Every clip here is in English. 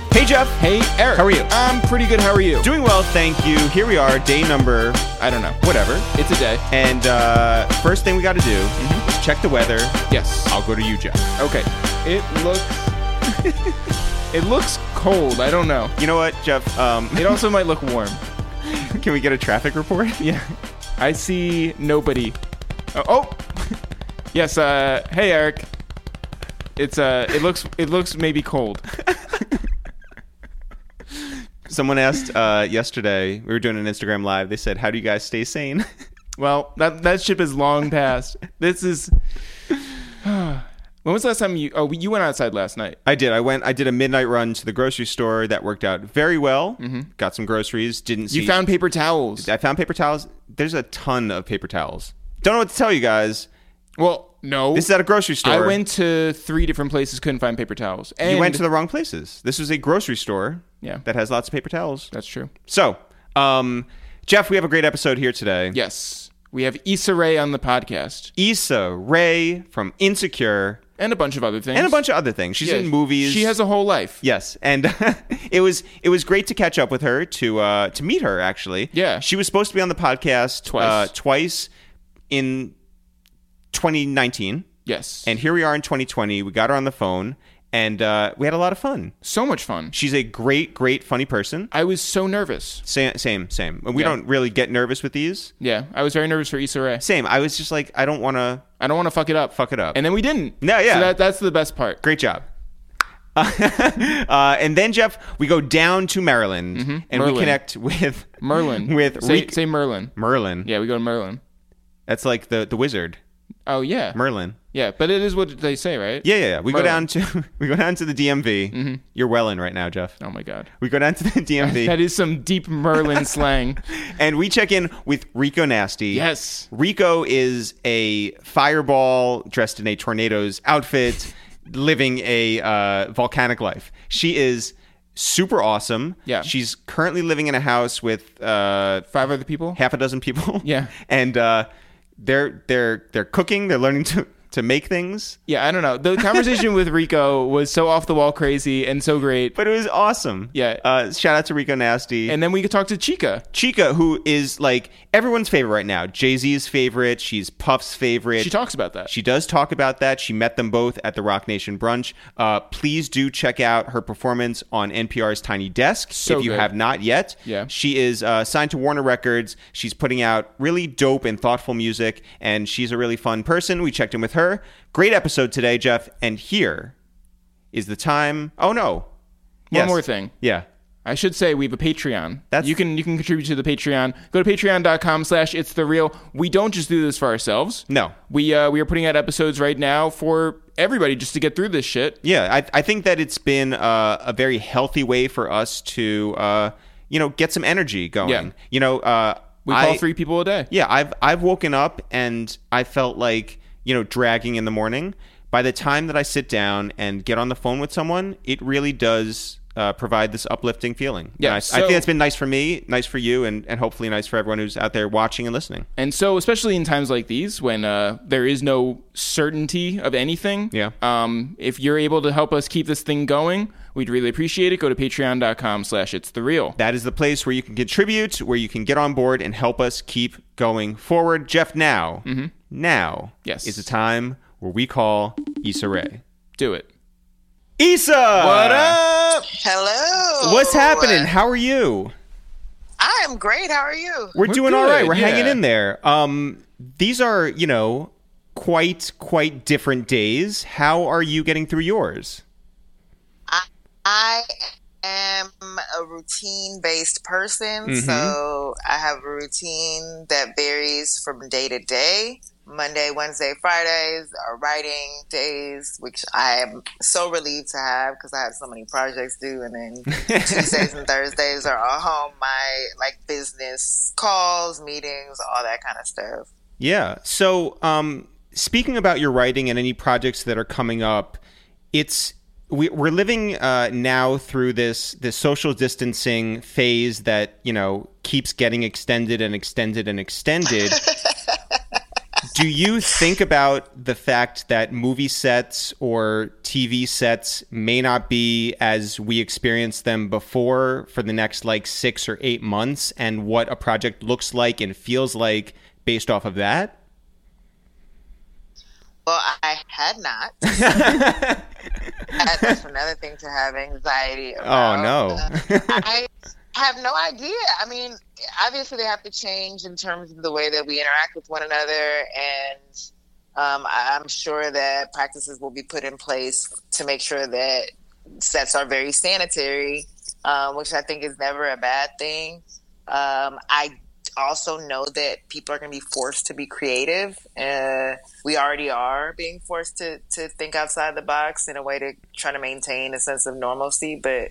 Hey, Jeff. Hey, Eric. How are you? I'm pretty good. How are you? Doing well, thank you. Here we are, day number, I don't know. whatever. It's a day. And first thing we got to do is check the weather. Yes. I'll go to you, Jeff. Okay. It looks... it looks cold. I don't know. You know what, Jeff? It also might look warm. Can we get a traffic report? Yeah. I see nobody. Oh! Yes, hey, Eric. It looks maybe cold. Someone asked yesterday, we were doing an Instagram live, they said, how do you guys stay sane? Well, that ship is long past. This is... When was the last time you went outside last night? I did. I did a midnight run to the grocery store. That worked out very well. Got some groceries. You found paper towels. I found paper towels. There's a ton of paper towels. Don't know what to tell you guys. Well, no. This is at a grocery store. I went to 3 different places, couldn't find paper towels. And you went to the wrong places. This is a grocery store that has lots of paper towels. That's true. So, Jeff, we have a great episode here today. Yes. We have Issa Rae on the podcast. Issa Rae from Insecure. And a bunch of other things. She's in movies. She has a whole life. Yes, and it was great to catch up with her, to meet her, actually. Yeah. She was supposed to be on the podcast twice in 2019. Yes. And here we are in 2020. We got her on the phone, and we had a lot of fun. So much fun. She's a great, funny person. I was so nervous. Same. We don't really get nervous with these. Yeah, I was very nervous for Issa Rae. Same. I was just like, I don't want to fuck it up. And then we didn't. No, yeah. So that's the best part. Great job. And then, Jeff, we go down to Maryland, and we connect with Merlin. Say Merlin. Merlin. Yeah, we go to Merlin. That's like the wizard. Oh yeah, Merlin. Yeah, but it is what they say, right? Yeah. We go down to the DMV. You're well in right now, Jeff. Oh my God. We go down to the DMV. That is some deep Merlin slang. And we check in with Rico Nasty. Yes. Rico is a fireball dressed in a tornado's outfit, living a volcanic life. She is super awesome. Yeah. She's currently living in a house with 5 other people. Half a dozen people. Yeah. And they're cooking. They're learning to make things. Yeah, I don't know. The conversation with Rico was so off the wall crazy and so great. But it was awesome. Yeah. Shout out to Rico Nasty. And then we could talk to Chica. Chica, who is like everyone's favorite right now. Jay-Z's favorite. She's Puff's favorite. She talks about that. She does talk about that. She met them both at the Rock Nation brunch. Please do check out her performance on NPR's Tiny Desk if you have not yet. Yeah. She is signed to Warner Records. She's putting out really dope and thoughtful music, and she's a really fun person. We checked in with her. Great episode today, Jeff. And here is the time. Oh, no. One more thing. Yeah. I should say we have a Patreon. You can contribute to the Patreon. Go to patreon.com/itsthereal. We don't just do this for ourselves. No. We are putting out episodes right now for everybody just to get through this shit. Yeah, I think that it's been a very healthy way for us to, get some energy going. Yeah. We call 3 people a day. Yeah, I've woken up and I felt like, dragging in the morning. By the time that I sit down and get on the phone with someone, it really does provide this uplifting feeling. Yeah, I think it's been nice for me, nice for you, and hopefully nice for everyone who's out there watching and listening. And so, especially in times like these when there is no certainty of anything, if you're able to help us keep this thing going, we'd really appreciate it. Go to patreon.com/itsthereal. That is the place where you can contribute, where you can get on board and help us keep going forward. Jeff, now is the time where we call Issa Rae. Do it. Issa! What up? Hello. What's happening? How are you? I am great. How are you? We're doing all right. We're hanging in there. These are, quite different days. How are you getting through yours? I am a routine-based person, so I have a routine that varies from day to day. Monday, Wednesday, Fridays are writing days, which I am so relieved to have because I have so many projects due. And then Tuesdays and Thursdays are all my business calls, meetings, all that kind of stuff. Yeah. So speaking about your writing and any projects that are coming up, we're living now through this social distancing phase that, keeps getting extended and extended and extended. Do you think about the fact that movie sets or TV sets may not be as we experienced them before for the next like 6 or 8 months, and what a project looks like and feels like based off of that? Well, I had not. That's another thing to have anxiety about. Oh, no. I have no idea. I mean, obviously they have to change in terms of the way that we interact with one another, and I'm sure that practices will be put in place to make sure that sets are very sanitary, which I think is never a bad thing. I also know that people are going to be forced to be creative. We already are being forced to think outside the box in a way to try to maintain a sense of normalcy, but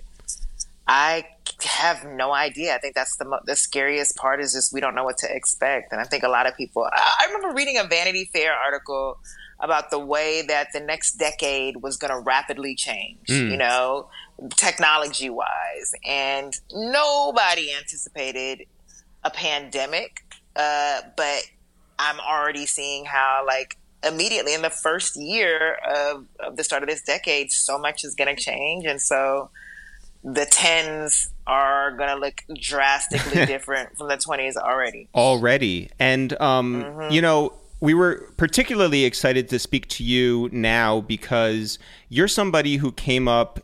I have no idea. I think that's the scariest part, is just we don't know what to expect. And I think a lot of people, I remember reading a Vanity Fair article about the way that the next decade was going to rapidly change, you know, technology wise. And nobody anticipated a pandemic, but I'm already seeing how, like, immediately in the first year of the start of this decade, so much is going to change. And so the 10s are going to look drastically different from the 20s already. And, you know, we were particularly excited to speak to you now because you're somebody who came up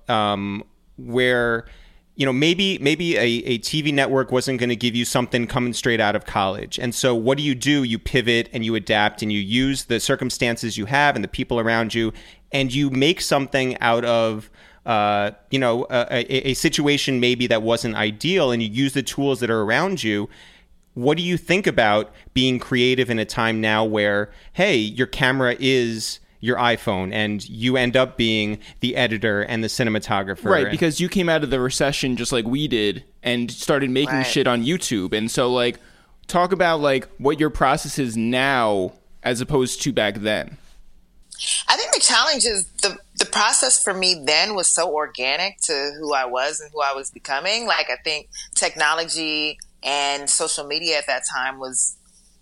where, you know, maybe a TV network wasn't going to give you something coming straight out of college. And so what do? You pivot and you adapt and you use the circumstances you have and the people around you, and you make something out of, you know, a situation maybe that wasn't ideal, and you use the tools that are around you. What do you think about being creative in a time now where, hey, your camera is your iPhone and you end up being the editor and the cinematographer? Right, because you came out of the recession just like we did and started making shit on YouTube. And so, like, talk about, like, what your process is now as opposed to back then. I think the challenge is the process for me then was so organic to who I was and who I was becoming. Like, I think technology and social media at that time was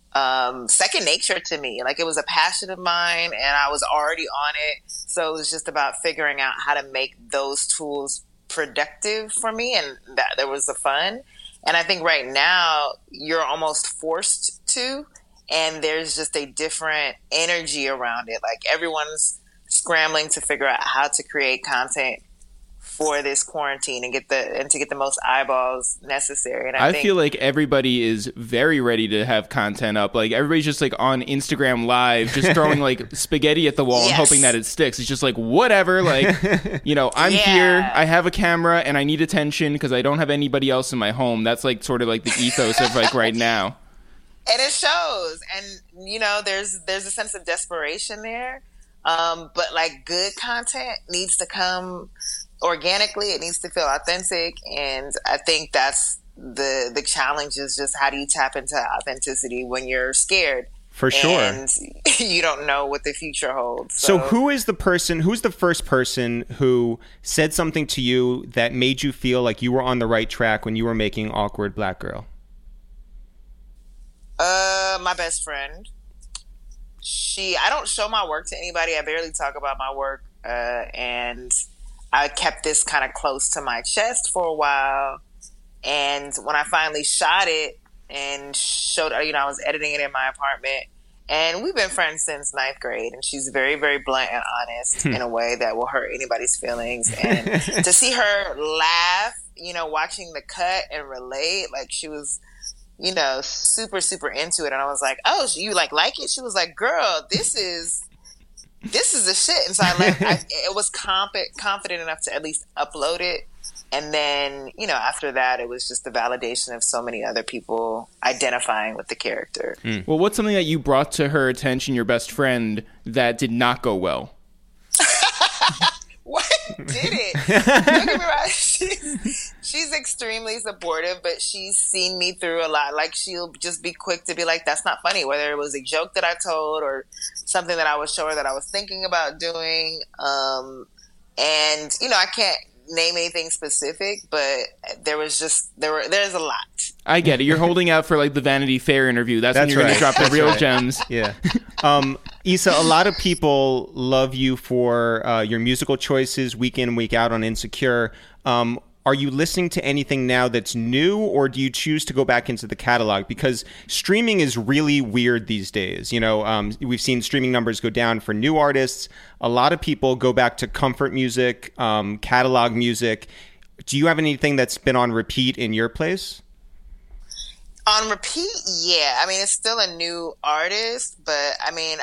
second nature to me. Like, it was a passion of mine and I was already on it. So it was just about figuring out how to make those tools productive for me, and that there was the fun. And I think right now you're almost forced to, and there's just a different energy around it. Like, everyone's scrambling to figure out how to create content for this quarantine and to get the most eyeballs necessary. And I think, feel like everybody is very ready to have content up. Like, everybody's just like on Instagram Live, just throwing like spaghetti at the wall and hoping that it sticks. It's just like, whatever. Like, you know, I'm here, I have a camera, and I need attention because I don't have anybody else in my home. That's like sort of like the ethos of like right now. And it shows. And, you know, there's a sense of desperation there. But, like, good content needs to come organically. It needs to feel authentic. And I think that's the challenge, is just how do you tap into authenticity when you're scared? For sure. And you don't know what the future holds. So who's the first person who said something to you that made you feel like you were on the right track when you were making Awkward Black Girl? My best friend. I don't show my work to anybody. I barely talk about my work. And I kept this kind of close to my chest for a while. And when I finally shot it and showed, you know, I was editing it in my apartment, and we've been friends since 9th grade, and she's very, very blunt and honest in a way that will hurt anybody's feelings. And to see her laugh, you know, watching the cut and relate, like, she was, you know, super, super into it. And I was like, oh, you like it? She was like, girl, this is the shit. And so it was confident enough to at least upload it. And then, you know, after that, it was just the validation of so many other people identifying with the character. Well, what's something that you brought to her attention, your best friend, that did not go well? What did it? Don't get me wrong. She's extremely supportive, but she's seen me through a lot. Like, she'll just be quick to be like, that's not funny, whether it was a joke that I told or something that I would show her that I was thinking about doing. And, you know, I can't name anything specific, but there's a lot. I get it. You're holding out for like the Vanity Fair interview. That's when you're going to drop the real gems. Yeah. Issa, a lot of people love you for your musical choices week in, week out on Insecure. Are you listening to anything now that's new, or do you choose to go back into the catalog? Because streaming is really weird these days. You know, we've seen streaming numbers go down for new artists. A lot of people go back to comfort music, catalog music. Do you have anything that's been on repeat in your place? On repeat, yeah. I mean, it's still a new artist, but I mean,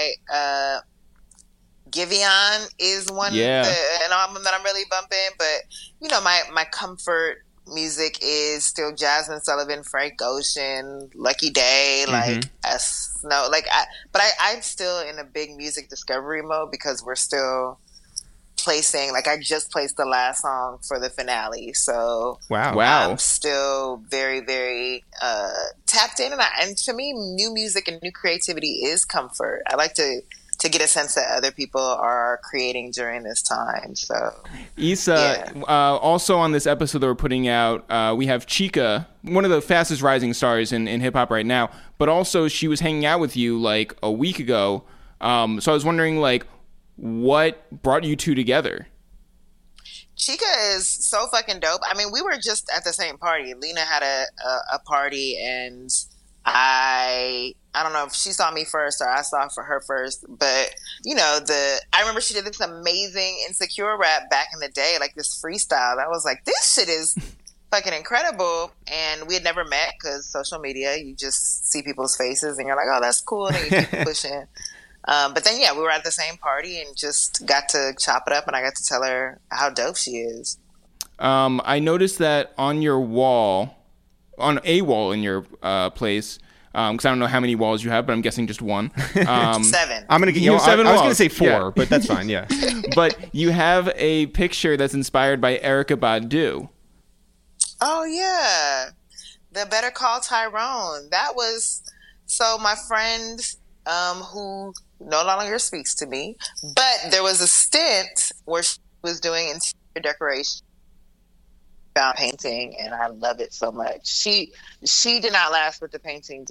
Giveon is an album that I'm really bumping, but you know, my comfort music is still Jasmine Sullivan, Frank Ocean, Lucky Day, like Snow, but I'm still in a big music discovery mode because we're still placing, like I just placed the last song for the finale, so wow, I'm still very, very tapped in, and to me, new music and new creativity is comfort. I like to get a sense that other people are creating during this time. So, Issa, also on this episode that we're putting out, we have Chika, one of the fastest rising stars in hip hop right now, but also she was hanging out with you like a week ago. So I was wondering, like, what brought you two together? Chika is so fucking dope. I mean, we were just at the same party. Lena had a party, and I don't know if she saw me first or I saw for her first, but you know, I remember she did this amazing Insecure rap back in the day, like this freestyle. I was like, this shit is fucking incredible. And we had never met because social media, you just see people's faces and you're like, oh, that's cool. And you keep pushing. But then, we were at the same party and just got to chop it up, and I got to tell her how dope she is. I noticed that on a wall in your place, because I don't know how many walls you have, but I'm guessing just one. 7. I'm gonna get seven. I was gonna say 4, but that's fine. Yeah. But you have a picture that's inspired by Erykah Badu. Oh yeah, the Better Call Tyrone. That was my friend who no longer speaks to me, but there was a stint where she was doing interior decoration, found painting, and I love it so much. She did not last with the painting.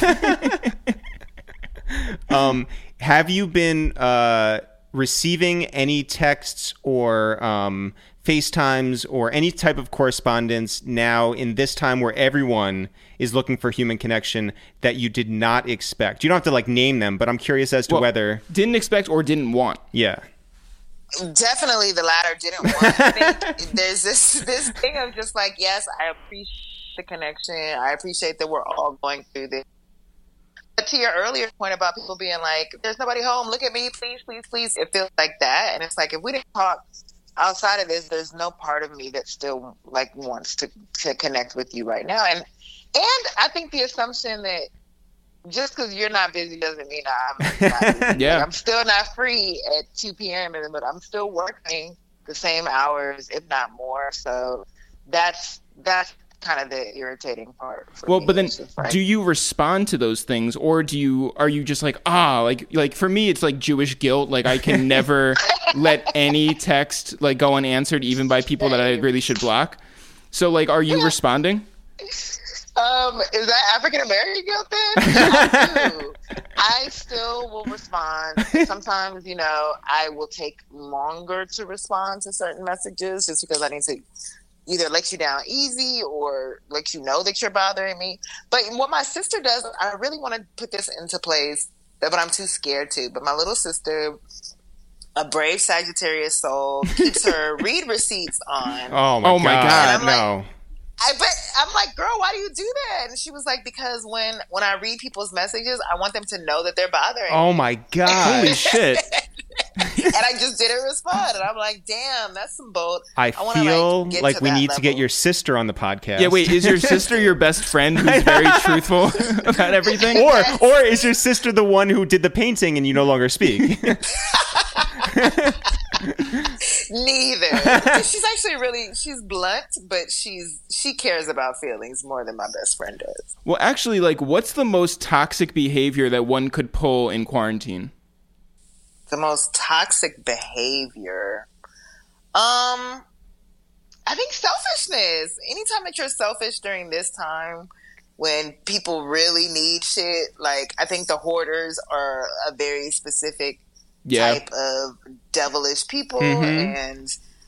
Have you been receiving any texts or FaceTimes or any type of correspondence now in this time where everyone is looking for human connection that you did not expect? You don't have to like name them, but I'm curious as to whether didn't expect or didn't want. Yeah. Definitely the latter, didn't want. I think there's this thing of just like, yes, I appreciate the connection. I appreciate that we're all going through this. But to your earlier point about people being like, there's nobody home, look at me, please, please, please. It feels like that. And it's like, if we didn't talk outside of this, there's no part of me that still like wants to connect with you right now. And I think the assumption that just because you're not busy doesn't mean I'm not busy. Yeah. Like, I'm still not free at 2 p.m., but I'm still working the same hours, if not more. So that's kind of the irritating part for me. But then do you respond to those things, or are you just like, like for me it's like Jewish guilt, like I can never let any text like go unanswered, even by people that I really should block. So like, are you responding? Is that African American guilt then? I do. I still will respond. Sometimes, I will take longer to respond to certain messages just because I need to either let you down easy or let you know that you're bothering me. But what my sister does, I really want to put this into place, but I'm too scared to. But my little sister, a brave Sagittarius soul, keeps her read receipts on. Oh my God, no. I'm like, girl, why do you do that? And she was like, because when I read people's messages, I want them to know that they're bothering me. Oh my God. Holy shit. And I just didn't respond. And I'm like, damn, that's some bold. I feel like we need to get your sister on the podcast. Yeah, wait, is your sister your best friend who's very truthful about everything? Or is your sister the one who did the painting and you no longer speak? Neither. She's actually she's blunt, but she cares about feelings more than my best friend does. Well, actually, like, what's the most toxic behavior that one could pull in quarantine? The most toxic behavior? I think selfishness. Anytime that you're selfish during this time, when people really need shit. Like, I think the hoarders are a very specific type of devilish people. And,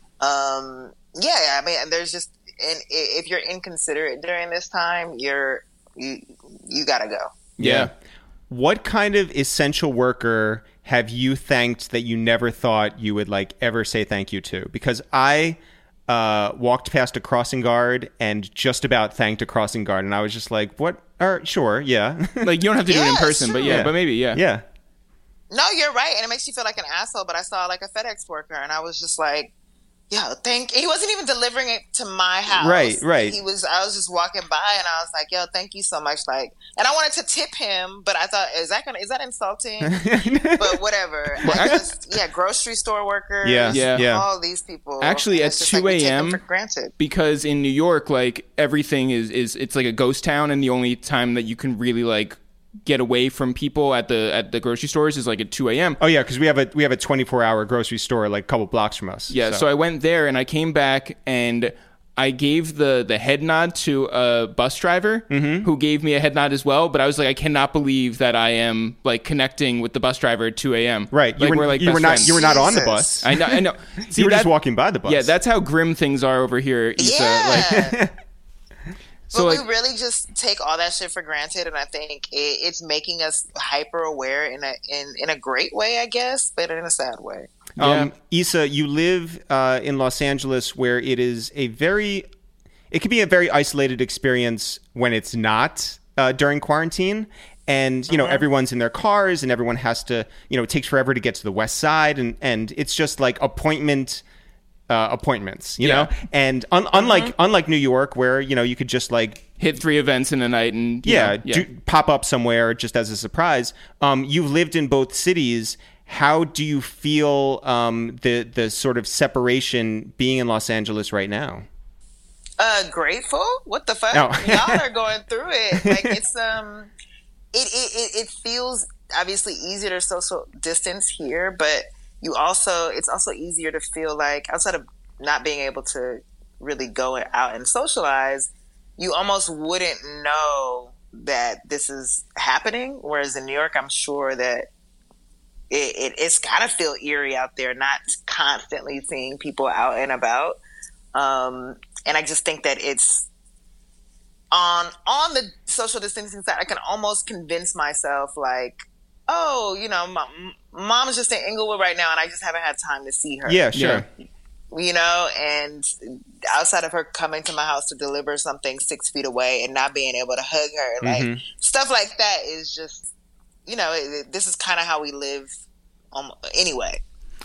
I mean, there's just, and if you're inconsiderate during this time, you gotta go. Yeah. What kind of essential worker have you thanked that you never thought you would like ever say thank you to? Because I walked past a crossing guard and just about thanked a crossing guard, and I was just like, "What? Sure, yeah." Like, you don't have to do it in person, sure. but maybe, yeah. No, you're right, and it makes you feel like an asshole. But I saw like a FedEx worker, and I was just like, "Yo, he wasn't even delivering it to my house. Right. I was just walking by, and I was like, "Yo, thank you so much." Like, and I wanted to tip him, but I thought, is that insulting? But whatever. Grocery store workers. Yeah. All these people. Actually, at 2 a.m. for granted. Because in New York, like, everything is it's like a ghost town, and the only time that you can really like get away from people at the grocery stores is like at 2 a.m. Oh yeah, because we have a 24-hour grocery store like a couple blocks from us. Yeah, so I went there and I came back and I gave the head nod to a bus driver who gave me a head nod as well. But I was like, I cannot believe that I am like connecting with the bus driver at 2 a.m. Right, like, you were not on the bus. I know. See, you were just walking by the bus. Yeah, that's how grim things are over here, Issa. Yeah. Like, So we really just take all that shit for granted, and I think it's making us hyper aware in a great way, I guess, but in a sad way. Issa, you live in Los Angeles, where it can be a very isolated experience when it's not during quarantine. And, everyone's in their cars and everyone has to, it takes forever to get to the West Side. And it's just like appointments, you know? And unlike New York, where, you could just like hit 3 events in a night and pop up somewhere just as a surprise. You've lived in both cities. How do you feel the sort of separation being in Los Angeles right now? Grateful. What the fuck? Oh. Y'all are going through it. Like, it's it feels obviously easier to social distance here, but it's also easier to feel like, outside of not being able to really go out and socialize, you almost wouldn't know that this is happening. Whereas in New York, I'm sure that it's gotta feel eerie out there, not constantly seeing people out and about. And I just think that it's on the social distancing side, I can almost convince myself like, oh, mom's just in Inglewood right now and I just haven't had time to see her. Yeah, sure. And outside of her coming to my house to deliver something 6 feet away and not being able to hug her, like stuff like that is just, this is kind of how we live anyway.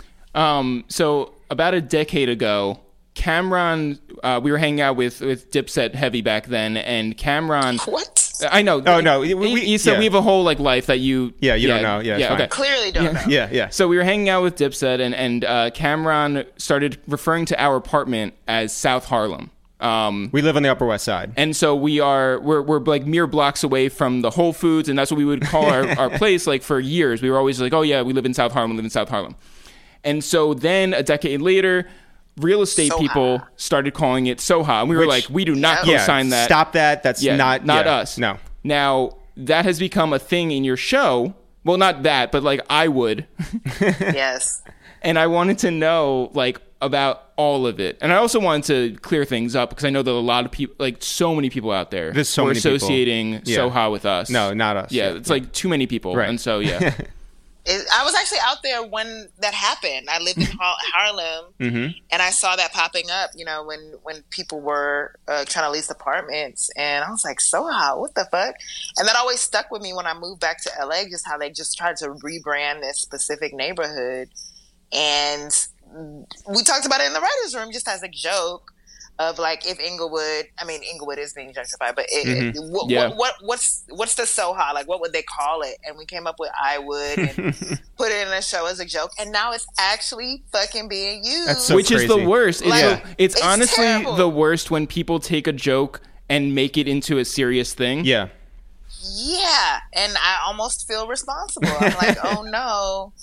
So about a decade ago, Cameron, we were hanging out with Dipset Heavy back then, and Cameron. What? I know. Oh no, we have a whole like life that you. Yeah, you don't know. Yeah, okay. Clearly don't know. Yeah. So we were hanging out with Dipset, and Cameron started referring to our apartment as South Harlem. We live on the Upper West Side, and so we're like mere blocks away from the Whole Foods, and that's what we would call our place. Like for years, we were always like, oh yeah, we live in South Harlem. And so then a decade later, real estate people started calling it Soha. And we were like, we do not co-sign that. Stop that. That's not us. No. Now, that has become a thing in your show. Well, not that, but like I would. Yes. And I wanted to know like about all of it. And I also wanted to clear things up because I know that a lot of people, like so many people out there There's so were many people. associating Soha with us. No, not us. Yeah, it's like too many people. Right. And so, I was actually out there when that happened. I lived in Harlem, and I saw that popping up, when people were trying to lease apartments. And I was like, Soha, what the fuck? And that always stuck with me when I moved back to LA, just how they just tried to rebrand this specific neighborhood. And we talked about it in the writer's room just as a joke of like, if Inglewood is being gentrified, but what's the Soha? Like, what would they call it? And we came up with I Would and put it in a show as a joke. And now it's actually fucking being used. That's so which crazy. is the worst. It's honestly terrible. the worst when people take a joke and make it into a serious thing. Yeah. Yeah. And I almost feel responsible. I'm like, oh no.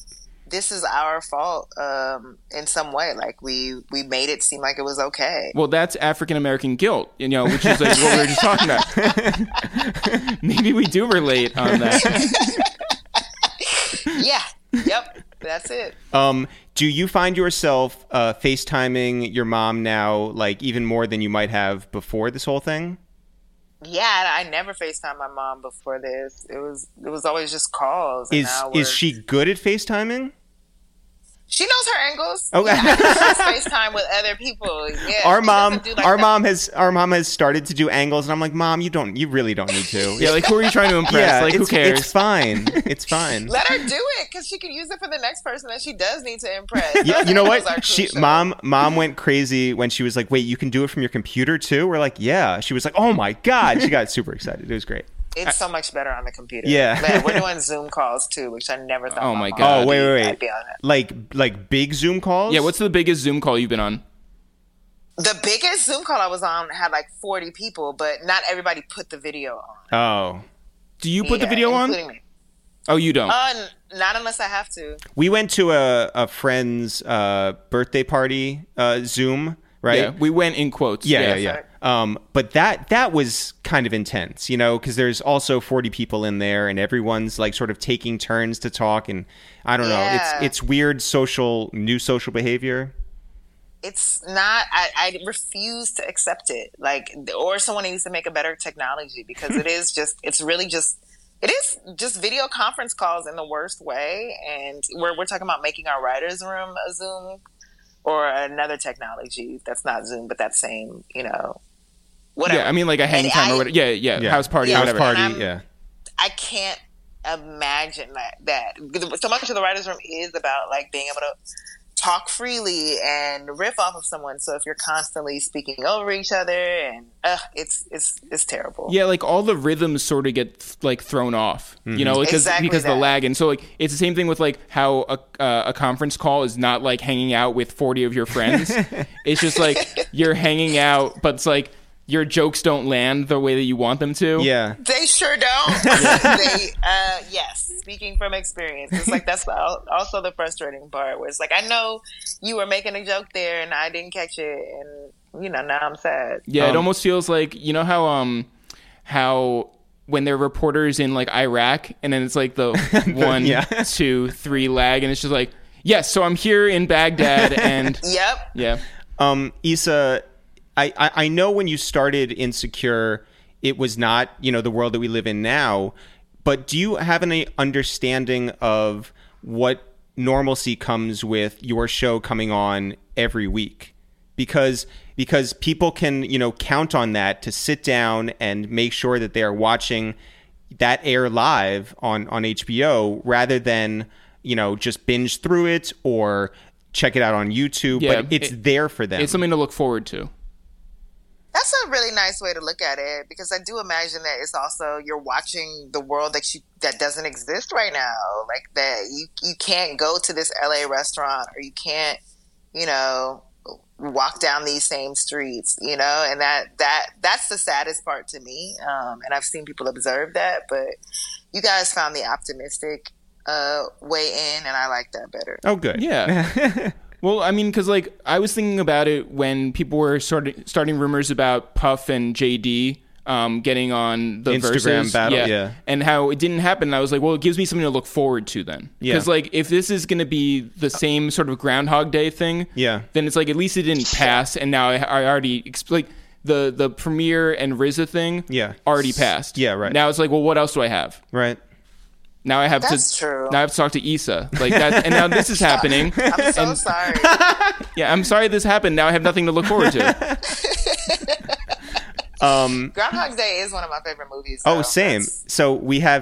this is our fault in some way. Like we made it seem like it was okay. Well, that's African American guilt, which is like what we were just talking about. Maybe we do relate on that. Yeah. Yep. That's it. Do you find yourself FaceTiming your mom now, like even more than you might have before this whole thing? Yeah, I never FaceTimed my mom before this. It was always just calls. And Is she good at FaceTiming? She knows her angles. Okay. Yeah, she's FaceTime with other people. Yeah, our mom has started to do angles, and I'm like, Mom, you really don't need to. Yeah, like who are you trying to impress? Yeah, like who cares? It's fine. It's fine. Let her do it because she can use it for the next person that she does need to impress. Yeah, you know what? Mom went crazy when she was like, "Wait, you can do it from your computer too?" We're like, "Yeah." She was like, "Oh my God!" She got super excited. It was great. It's so much better on the computer. Yeah. Man, we're doing Zoom calls too, which I never thought. Oh my God. Oh wait. I'd be on it. Like big Zoom calls? Yeah. What's the biggest Zoom call you've been on? The biggest Zoom call I was on had like 40 people, but not everybody put the video on. Oh. Do you put the video on? Me. Oh, you don't? Not unless I have to. We went to a friend's birthday party Zoom, right? Yeah, we went in quotes. Yeah. But that was kind of intense, because there's also 40 people in there, and everyone's like sort of taking turns to talk, and I don't know, it's weird new social behavior. It's not. I refuse to accept it. Like, or someone needs to make a better technology because it is just video conference calls in the worst way, and we're talking about making our writers' room a Zoom or another technology that's not Zoom, but that same, whatever. Yeah, I mean like a hang time or whatever. Yeah. House party or whatever. I can't imagine that so much of the writers' room is about like being able to talk freely and riff off of someone. So if you're constantly speaking over each other, and it's terrible. Yeah, like all the rhythms sort of get like thrown off, because the lag. And so like it's the same thing with like how a conference call is not like hanging out with 40 of your friends. It's just like you're hanging out, but it's like your jokes don't land the way that you want them to. Yeah. They sure don't. Yes. Speaking from experience. It's like, that's also the frustrating part where it's like, I know you were making a joke there and I didn't catch it. And, now I'm sad. Yeah. It almost feels like, how when they're reporters in like Iraq and then it's like the 1, 2, 3 lag. And it's just like, yes. So I'm here in Baghdad and Yep. Yeah. Issa, I know when you started Insecure, it was not, the world that we live in now, but do you have any understanding of what normalcy comes with your show coming on every week? Because people can, count on that to sit down and make sure that they are watching that air live on HBO rather than, just binge through it or check it out on YouTube, but it's there for them. It's something to look forward to. That's a really nice way to look at it, because I do imagine that it's also you're watching the world that doesn't exist right now. Like that you can't go to this LA restaurant, or you can't, walk down these same streets, and that's the saddest part to me. And I've seen people observe that, but you guys found the optimistic way in, and I like that better. Oh, good. Yeah. Well, I mean, because like I was thinking about it when people were starting rumors about Puff and JD getting on the Instagram Versus, battle, and how it didn't happen. And I was like, well, it gives me something to look forward to then. Because like if this is going to be the same sort of Groundhog Day thing, then it's like at least it didn't pass, and now I already like the Premiere and RZA thing, already passed. Yeah, right. Now it's like, well, what else do I have? Right. Now I have to talk to Issa like that, and now this is happening. I'm so sorry. Yeah, I'm sorry this happened. Now I have nothing to look forward to. Groundhog Day is one of my favorite movies. Oh, same. So we have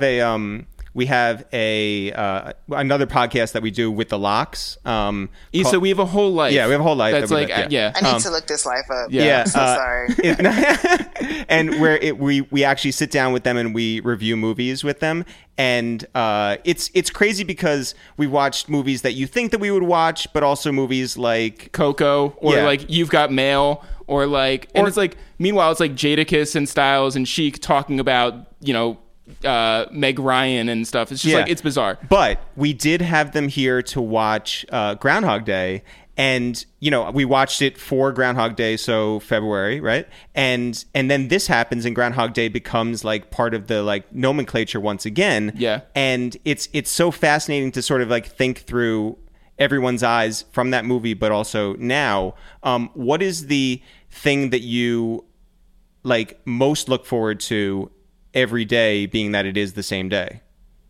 another podcast that we do with the Locks. Issa, we have a whole life. Yeah, we have a whole life. That's like, I need to look this life up. Yeah. I'm so sorry. And where we actually sit down with them and we review movies with them. And it's crazy because we watched movies that you think that we would watch, but also movies like Coco or like You've Got Mail or like, and it's like, meanwhile, it's like Jadakiss and Styles and Chic talking about, Meg Ryan and stuff. It's just it's bizarre. But we did have them here to watch Groundhog Day. And, we watched it for Groundhog Day, so February, right? And then this happens and Groundhog Day becomes like part of the like nomenclature once again. Yeah. And it's so fascinating to sort of like think through everyone's eyes from that movie, but also now. What is the thing that you like most look forward to every day, being that it is the same day?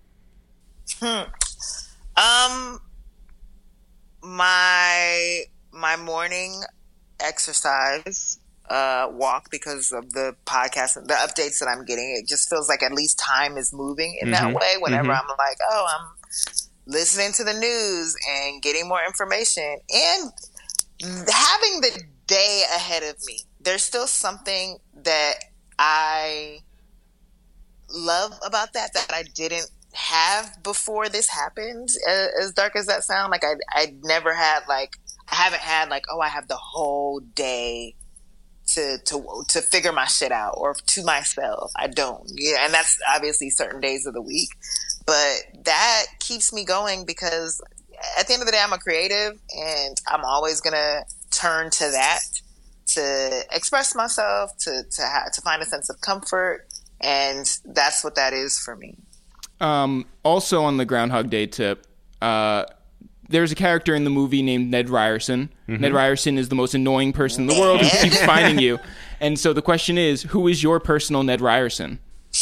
My morning exercise walk, because of the podcast and the updates that I'm getting, it just feels like at least time is moving in that way. Whenever I'm like, I'm listening to the news and getting more information and having the day ahead of me, there's still something that I love about that I didn't have before this happened. As dark as that sound, like I never had like, I haven't had like, I have the whole day to figure my shit out or to myself. I don't. Yeah, and that's obviously certain days of the week, but that keeps me going because at the end of the day, I'm a creative and I'm always gonna turn to that to express myself, to find a sense of comfort, and that's what that is for me. Also on the Groundhog Day tip, there's a character in the movie named Ned Ryerson. Ned Ryerson is the most annoying person in the world who keeps finding you. And so the question is, who is your personal Ned Ryerson?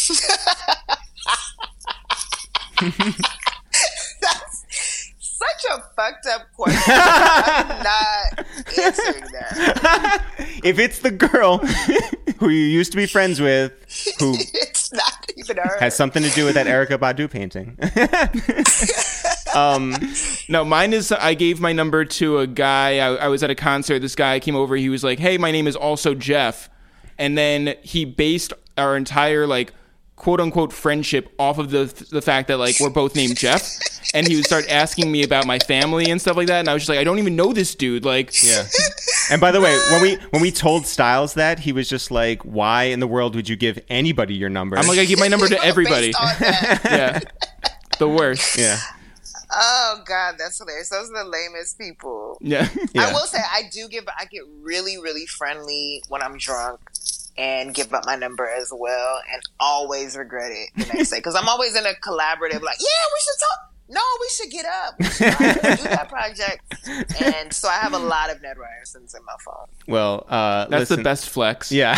That's such a fucked up question. I'm not answering that. If it's the girl who you used to be friends with, who it's not even her, has something to do with that Erykah Badu painting. No, mine is, I gave my number to a guy. I was at a concert. This guy came over. He was like, hey, my name is also Jeff. And then he based our entire, like, quote unquote friendship off of the fact that, like, we're both named Jeff. And he would start asking me about my family and stuff like that. And I was just like, I don't even know this dude. Like, yeah. And by the way, when we told Styles that, he was just like, why in the world would you give anybody your number? I'm like, I give my number to everybody. Yeah. The worst. Yeah. Oh God, that's hilarious. Those are the lamest people. Yeah. I will say I get really, really friendly when I'm drunk and give up my number as well, and always regret it the next day because I'm always in a collaborative, like, yeah, we should talk. No, we should get up. We should do that project. And so I have a lot of Ned Ryersons in my phone. Well, that's the best flex. Yeah.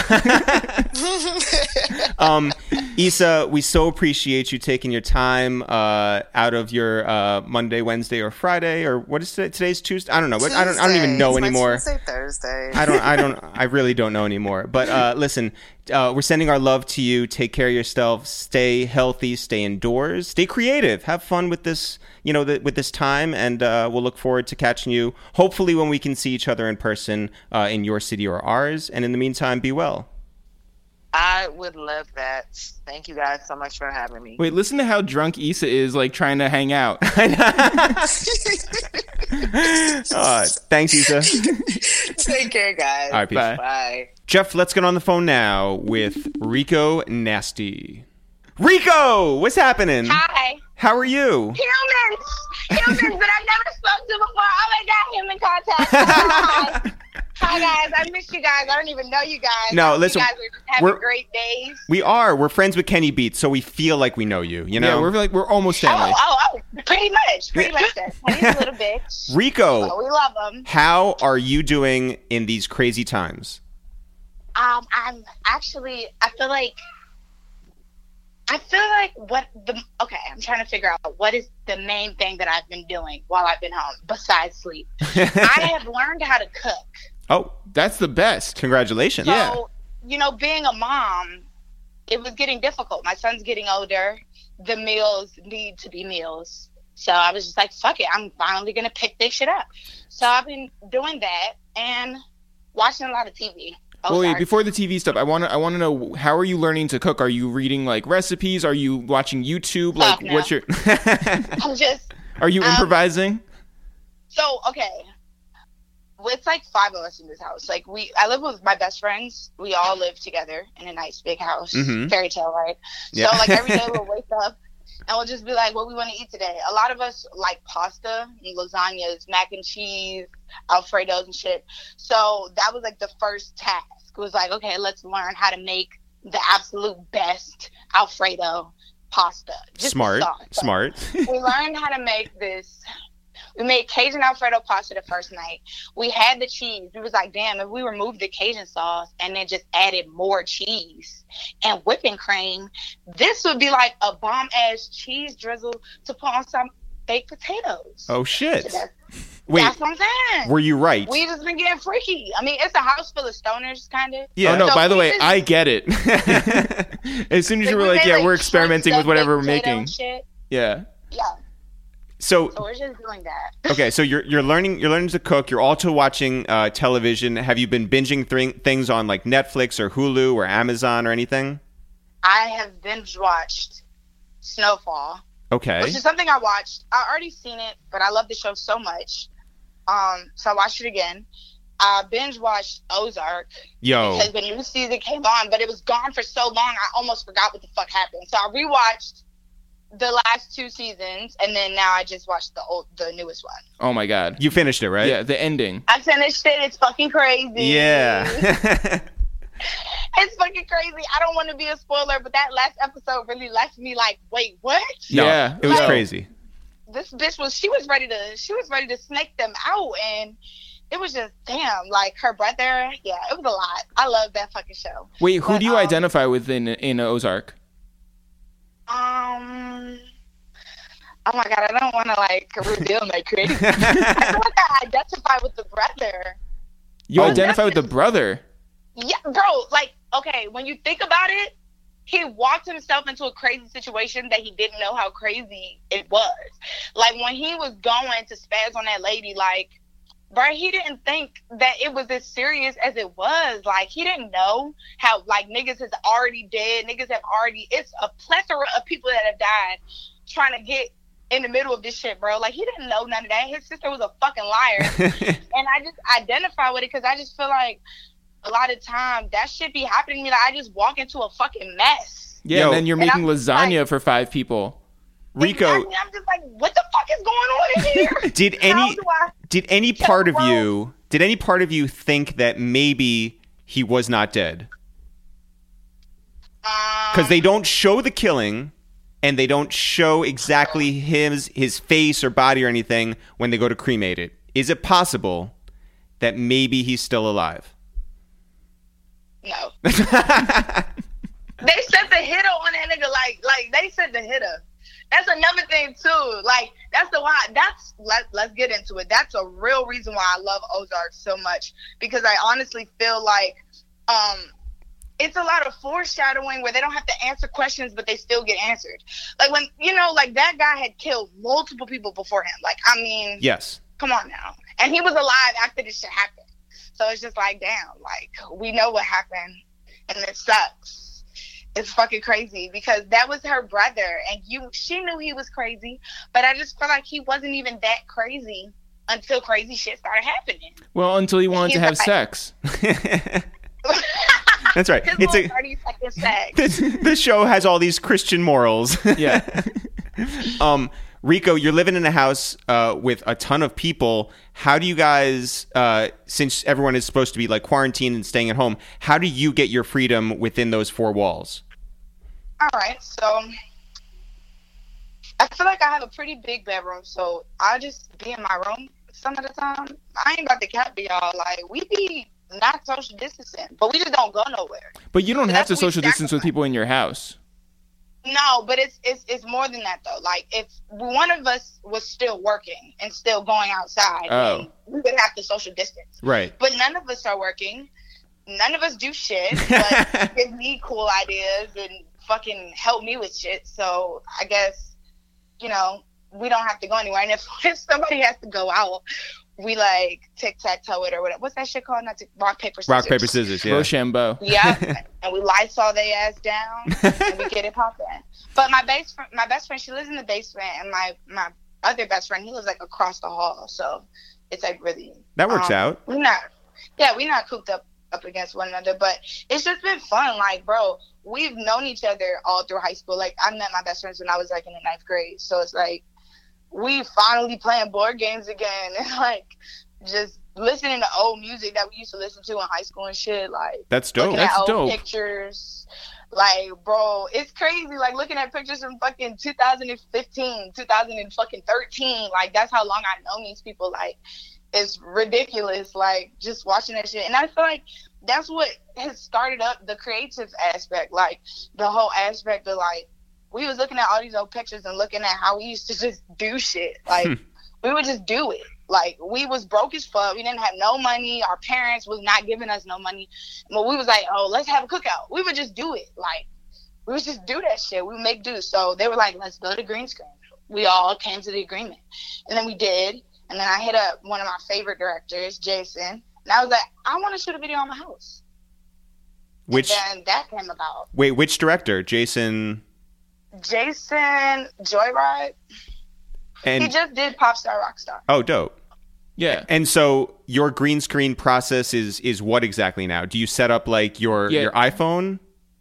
Issa, we so appreciate you taking your time out of your Monday, Wednesday, or Friday, or what is today? Today's Tuesday. I don't know. Tuesday. I don't even know it's anymore. Tuesday, Thursday. I really don't know anymore. But listen, we're sending our love to you. Take care of yourself. Stay healthy. Stay indoors. Stay creative. Have fun with this, with this time. And we'll look forward to catching you, hopefully, when we can see each other in person in your city or ours. And in the meantime, be well. I would love that. Thank you guys so much for having me. Wait, listen to how drunk Issa is, like, trying to hang out. Thanks, Issa. Take care, guys. All right, peace. Bye. Jeff, let's get on the phone now with Rico Nasty. Rico, what's happening? Hi. How are you? Humans that I've never spoken to before. Oh my God, human contact. Hi guys, I miss you guys. I don't even know you guys. No, listen, you guys are just having great days. We are. We're friends with Kenny Beats, so we feel like we know you. Yeah, we're almost family. Oh, pretty much. Kenny's a little bitch. Rico, so we love him. How are you doing in these crazy times? I'm actually. I feel like I'm trying to figure out what is the main thing that I've been doing while I've been home besides sleep. I have learned how to cook. Oh, that's the best. Congratulations. So, being a mom, it was getting difficult. My son's getting older. The meals need to be meals. So I was just like, fuck it. I'm finally going to pick this shit up. So I've been doing that and watching a lot of TV. Wait, before the TV stuff, I want to know, how are you learning to cook? Are you reading, like, recipes? Are you watching YouTube? Like, no. what's your... I'm just... Are you improvising? So, okay. it's like 5 of us in this house. Like I live with my best friends. We all live together in a nice big house. Fairy tale, right? Yeah. So like every day we'll wake up and we'll just be like, what we want to eat today. A lot of us like pasta and lasagnas, mac and cheese, Alfredos and shit. So that was like the first task. It was like, okay, let's learn how to make the absolute best Alfredo pasta. Just Smart. we learned how to make this. We made Cajun Alfredo pasta the first night. We had the cheese. We was like, damn, if we removed the Cajun sauce and then just added more cheese and whipping cream, this would be like a bomb-ass cheese drizzle to put on some baked potatoes. Oh, shit. So Wait, that's what I'm saying. were you right? We just been getting freaky. I mean, it's a house full of stoners, kind of. Yeah. Oh, no, So by the we way, just- I get it. As soon as you were like, we yeah, made, we're like, experimenting shrimp with whatever we're stuffed baked potato making. and shit. Yeah. Yeah. So So we're just doing that. okay, so you're learning to cook. You're also watching television. Have you been binging things on like Netflix or Hulu or Amazon or anything? I have binge watched Snowfall, Okay. which is something I watched. I already seen it, but I love the show so much. So I watched it again. I binge watched Ozark Yo. because the new season came on, but it was gone for so long I almost forgot what the fuck happened. So I rewatched the last 2 seasons, and then now I just watched the newest one. Oh, my God. You finished it, right? Yeah, the ending. I finished it. It's fucking crazy. Yeah. It's fucking crazy. I don't want to be a spoiler, but that last episode really left me like, wait, what? No, Yeah. it was Like- crazy. This bitch she was ready to snake them out, and it was just damn, like her brother. Yeah, it was a lot. I love that fucking show. Wait, who But, do you identify with in Ozark? Oh my god, I don't want to like reveal my crazy. I feel like I identify with the brother. You Oh. identify with the brother. Yeah, bro. Like, okay, when you think about it, he walked himself into a crazy situation that he didn't know how crazy it was. Like when he was going to spaz on that lady, like, bro, he didn't think that it was as serious as it was. Like, he didn't know how, like, niggas is already dead. Niggas have already, it's a plethora of people that have died trying to get in the middle of this shit, bro. Like, he didn't know none of that. His sister was a fucking liar. And I just identify with it because I just feel like a lot of time that shit be happening to me. Like, I just walk into a fucking mess. Yeah, Yo. and then you're And making I'm just lasagna like- for 5 people. Rico, Exactly. I'm just like, what the fuck is going on in here? did How any do I- did any part of Bro. you think that maybe he was not dead? Because they don't show the killing, and they don't show exactly his face or body or anything when they go to cremate it. Is it possible that maybe he's still alive? No. They sent the hitter on that nigga. Like they sent the hitter. That's another thing too. Like let's get into it. That's a real reason why I love Ozark so much, because I honestly feel like it's a lot of foreshadowing where they don't have to answer questions, but they still get answered. Like when, like that guy had killed multiple people before him. Like, I mean, Yes. come on now. And he was alive after this shit happened. So it's just like, damn, like, we know what happened, and it sucks. It's fucking crazy because that was her brother, and she knew he was crazy, but I just feel like he wasn't even that crazy until crazy shit started happening. Well, until he wanted to have He's sex. That's right. His It's little 30-second sex. this show has all these Christian morals. Yeah. Rico, you're living in a house with a ton of people. How do you guys, since everyone is supposed to be like quarantined and staying at home, how do you get your freedom within those 4 walls? All right, so I feel like I have a pretty big bedroom, so I just be in my room some of the time. I ain't about to cap to y'all. Like, we be not social distancing, but we just don't go nowhere. But you don't So have to that's what we social distance with sacrifice. people in your house. No, but it's more than that though. Like, if one of us was still working and still going outside, Oh. then we would have to social distance. Right. But none of us are working. None of us do shit, but give me cool ideas and fucking help me with shit. So I guess, we don't have to go anywhere. And if somebody has to go out, we like tic-tac-toe it or whatever. What's that shit called? Not rock, paper, scissors. Rock, paper, scissors. Yeah. Rochambeau. Yeah, and we Lysol their ass down, and we get it popping. But my best friend, she lives in the basement, and my other best friend, he lives like across the hall. So It's like really that works out. We're not cooped up against one another, but it's just been fun. Like, bro, we've known each other all through high school. Like, I met my best friends when I was like in the 9th grade, so it's like we finally playing board games again, and like just listening to old music that we used to listen to in high school and shit. Like, that's dope. That's dope. old pictures. Like, bro, it's crazy. Like, looking at pictures from fucking 2015, 2013. Like, that's how long I've known these people. Like, it's ridiculous. Like, just watching that shit. And I feel like that's what has started up the creative aspect. Like, the whole aspect of, like, we was looking at all these old pictures and looking at how we used to just do shit. Like, we would just do it. Like, we was broke as fuck. We didn't have no money. Our parents was not giving us no money. But we was like, oh, let's have a cookout. We would just do it. Like, we would just do that shit. We would make do. So they were like, let's build a green screen. We all came to the agreement. And then we did. And then I hit up one of my favorite directors, Jason. And I was like, I want to shoot a video on my house. And then that came about. Wait, which director? Jason Joyride. And he just did Popstar Rockstar. Oh, dope. Yeah. And so your green screen process is what exactly now? Do you set up like your iPhone?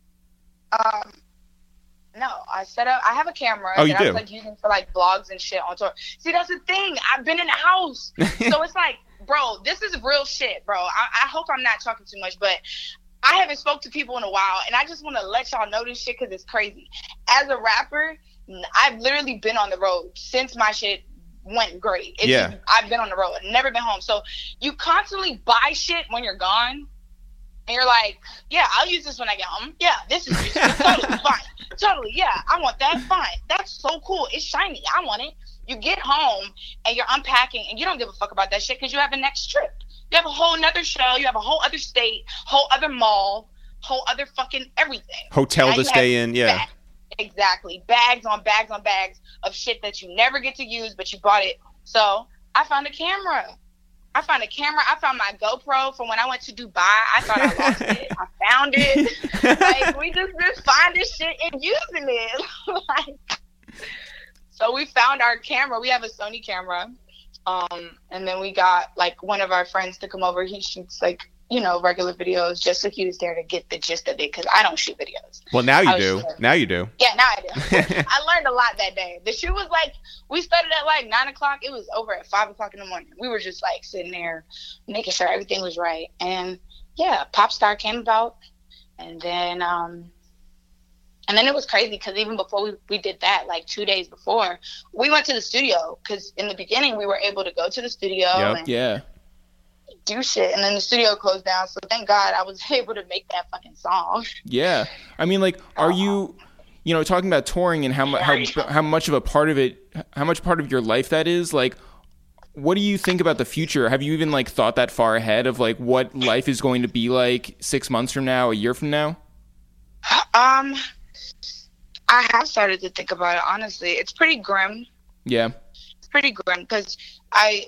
No, I have a camera that I was like using for like vlogs and shit on tour. See, that's the thing. I've been in the house. So it's like, bro, this is real shit, bro. I hope I'm not talking too much, but I haven't spoke to people in a while, and I just want to let y'all know this shit because it's crazy. As a rapper, I've literally been on the road since my shit went great. I've been on the road, never been home. So you constantly buy shit when you're gone, and you're like, yeah, I'll use this when I get home. Yeah, this is totally fine. Totally, yeah, I want that. Fine. That's so cool. It's shiny. I want it. You get home, and you're unpacking, and you don't give a fuck about that shit because you have a next trip. You have a whole nother show. You have a whole other state, whole other mall, whole other fucking everything. Hotel to stay in, yeah. Exactly. Bags on bags on bags of shit that you never get to use, but you bought it. So I found a camera. I found my GoPro from when I went to Dubai. I thought I lost it. I found it. Like, we just been finding shit and using it. Like, so we found our camera. We have a Sony camera. And then we got like one of our friends to come over. He shoots like, regular videos just so he was there to get the gist of it because I don't shoot videos. Well, now you do. Now you do. Yeah, now I do. I learned a lot that day. The shoot was like, we started at like 9 o'clock. It was over at 5 o'clock in the morning. We were just like sitting there making sure everything was right. And yeah, Popstar came about. And then it was crazy because even before we did that, like 2 days before, we went to the studio because in the beginning we were able to go to the studio and do shit, and then the studio closed down. So thank God I was able to make that fucking song. Yeah, I mean, like, are you, talking about touring and how much of a part of it, how much part of your life that is? Like, what do you think about the future? Have you even like thought that far ahead of like what life is going to be like 6 months from now, a year from now? I have started to think about it, honestly. It's pretty grim. Yeah. It's pretty grim because I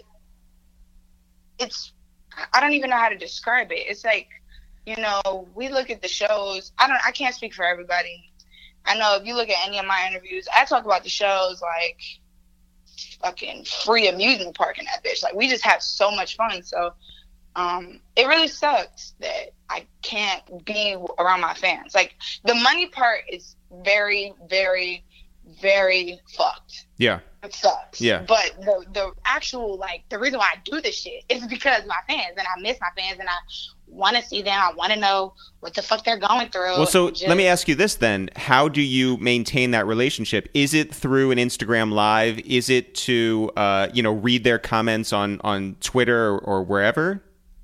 don't even know how to describe it. It's like, we look at the shows. I can't speak for everybody. I know if you look at any of my interviews, I talk about the shows like fucking free amusement park in that bitch. Like, we just have so much fun. So it really sucks that I can't be around my fans. Like, the money part is very, very, very fucked. Yeah. It sucks. Yeah. But the actual, like, the reason why I do this shit is because of my fans, and I miss my fans, and I want to see them. I want to know what the fuck they're going through. Well, so let me ask you this then. How do you maintain that relationship? Is it through an Instagram Live? Is it to, read their comments on Twitter or wherever?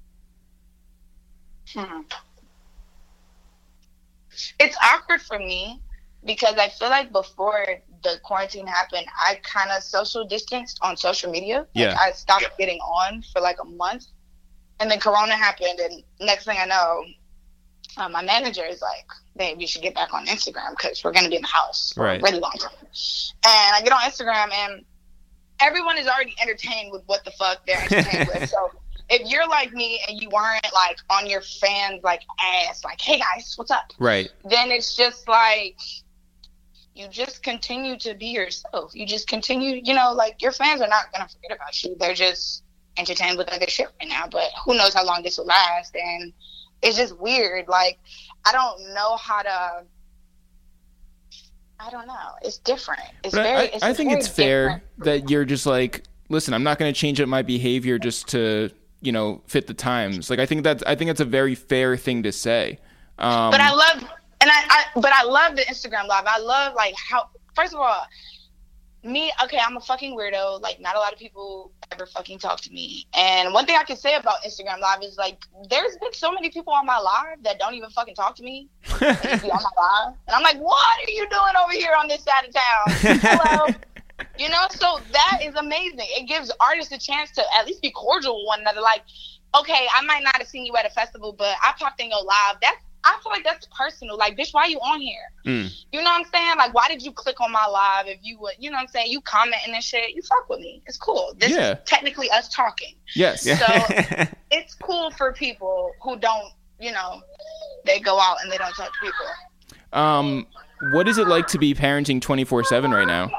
It's awkward for me because I feel like before the quarantine happened, I kind of social distanced on social media. Yeah. Like, I stopped getting on for like a month. And then Corona happened, and next thing I know, my manager is like, babe, you should get back on Instagram because we're going to be in the house for a really long time. And I get on Instagram, and everyone is already entertained with what the fuck they're entertained with. So if you're like me and you weren't like on your fans like ass, like, hey guys, what's up? Right. Then it's just like, you just continue to be yourself. You just continue, like, your fans are not going to forget about you. They're just entertained with other shit right now. But who knows how long this will last? And it's just weird. Like, I don't know how to. I don't know. It's different. It's but very. I think it's fair that you're just like, listen, I'm not going to change up my behavior just to, you know, fit the times. Like, I think that's a very fair thing to say. But I love, I love the Instagram Live. I love, like, how, first of all, I'm a fucking weirdo. Like, not a lot of people ever fucking talk to me. And one thing I can say about Instagram Live is, like, there's been so many people on my live that don't even fucking talk to me. They just be on my live. And I'm like, what are you doing over here on this side of town? Hello? You know, so that is amazing. It gives artists a chance to at least be cordial with one another. Like, okay, I might not have seen you at a festival, but I popped in your live. I feel like that's personal. Like, bitch, why you on here? You know what I'm saying? Like, why did you click on my live if you would, you know what I'm saying? You commenting and shit. You fuck with me. It's cool. This is technically us talking. Yes. So it's cool for people who don't, you know, they go out and they don't talk to people. What is it like to be parenting 24/7 right now?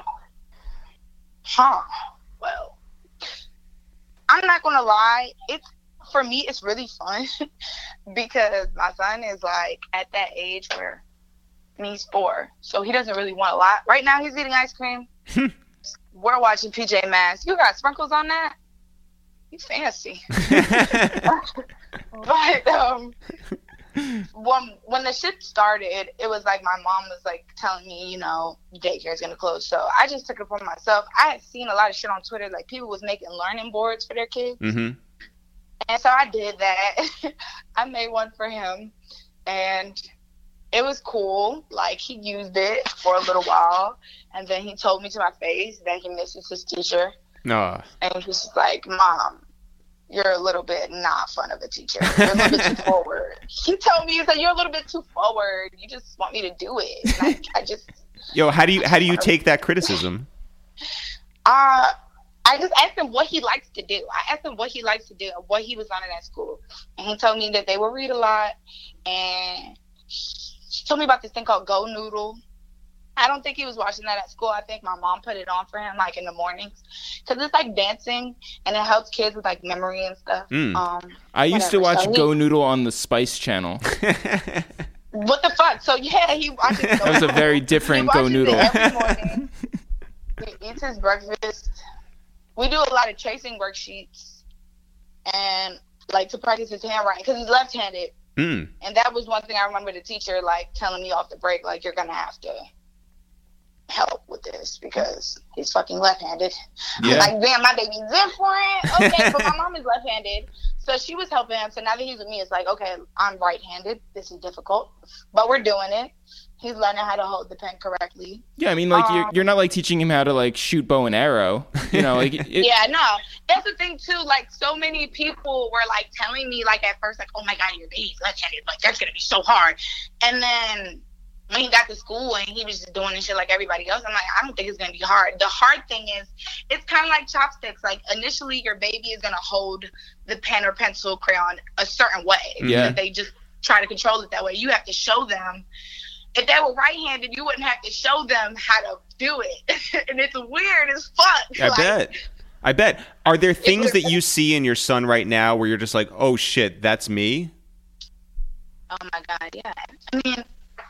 Well, I'm not gonna lie. For me, it's really fun because my son is, like, at that age where he's 4, so he doesn't really want a lot. Right now, he's eating ice cream. We're watching PJ Masks. You got sprinkles on that? You fancy. But when the shit started, it was like my mom was, like, telling me, you know, daycare is gonna close. So I just took it upon myself. I had seen a lot of shit on Twitter, like, people was making learning boards for their kids. And so I did that. I made one for him, and it was cool. Like, he used it for a little while, and then he told me to my face that he misses his teacher. And he was just like, Mom, you're a little bit not fun of a teacher. You're a little bit too forward. He told me, he said, you're a little bit too forward. You just want me to do it. Like, I just... Yo, how do you take that criticism? I just asked him what he likes to do. I asked him what he likes to do and what he was learning at school. And he told me that they would read a lot. And he told me about this thing called Go Noodle. I don't think he was watching that at school. I think my mom put it on for him, like, in the mornings. Because it's, like, dancing, and it helps kids with, like, memory and stuff. I used to watch Go Noodle on the Spice Channel. What the fuck? So, yeah, he watches Go Noodle. That was a very different Go Noodle. Every morning. He eats his breakfast. We do a lot of tracing worksheets and, like, to practice his handwriting because he's left-handed. And that was one thing I remember the teacher, like, telling me off the break, like, you're going to have to help with this because he's fucking left-handed. I'm like, damn, my baby's different. Okay, but my mom is left-handed. So she was helping him. So now that he's with me, it's like, okay, I'm right-handed. This is difficult. But we're doing it. He's learning how to hold the pen correctly. Yeah, I mean, like, you're not, like, teaching him how to, like, shoot bow and arrow. You know, like... Yeah, no. That's the thing, too. Like, so many people were, like, telling me, like, at first, like, oh, my God, your baby's left-handed. Like, that's going to be so hard. And then when he got to school and he was just doing this shit like everybody else, I'm like, I don't think it's going to be hard. The hard thing is, it's kind of like chopsticks. Like, initially, your baby is going to hold the pen or pencil crayon a certain way. Yeah. They just try to control it that way. You have to show them. If they were right-handed, you wouldn't have to show them how to do it. And it's weird as fuck. I bet. Are there things that you see in your son right now where you're just like, oh, shit, that's me? Oh, my God, yeah. I mean,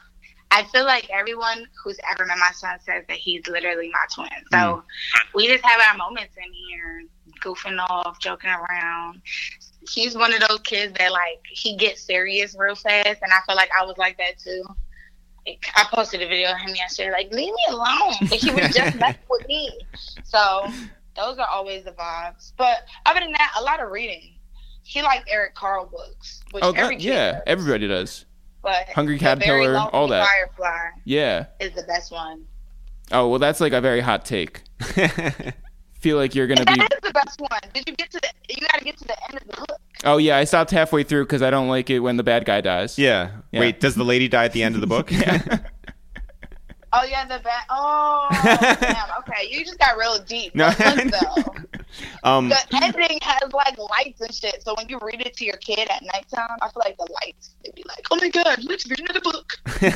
I feel like everyone who's ever met my son says that he's literally my twin. So we just have our moments in here, goofing off, joking around. He's one of those kids that, like, he gets serious real fast. And I feel like I was like that, too. I posted a video of him yesterday, like, leave me alone. But he was just messing with me. So those are always the vibes. But other than that, a lot of reading. He likes Eric Carle books, which every kid does. Everybody does. But Hungry Caterpillar, all that. Firefly is the best one. Oh, well, that's, like, a very hot take. Feel like you're gonna be. That is the best one. Did you get to the? You gotta get to the end of the book. Oh yeah, I stopped halfway through because I don't like it when the bad guy dies. Yeah. Wait, does the lady die at the end of the book? Yeah. Oh yeah, the bad. Oh damn. Okay, you just got real deep. No, though. The ending has, like, lights and shit. So when you read it to your kid at nighttime, I feel like the lights, they'd be like, "Oh my God, let's read another book."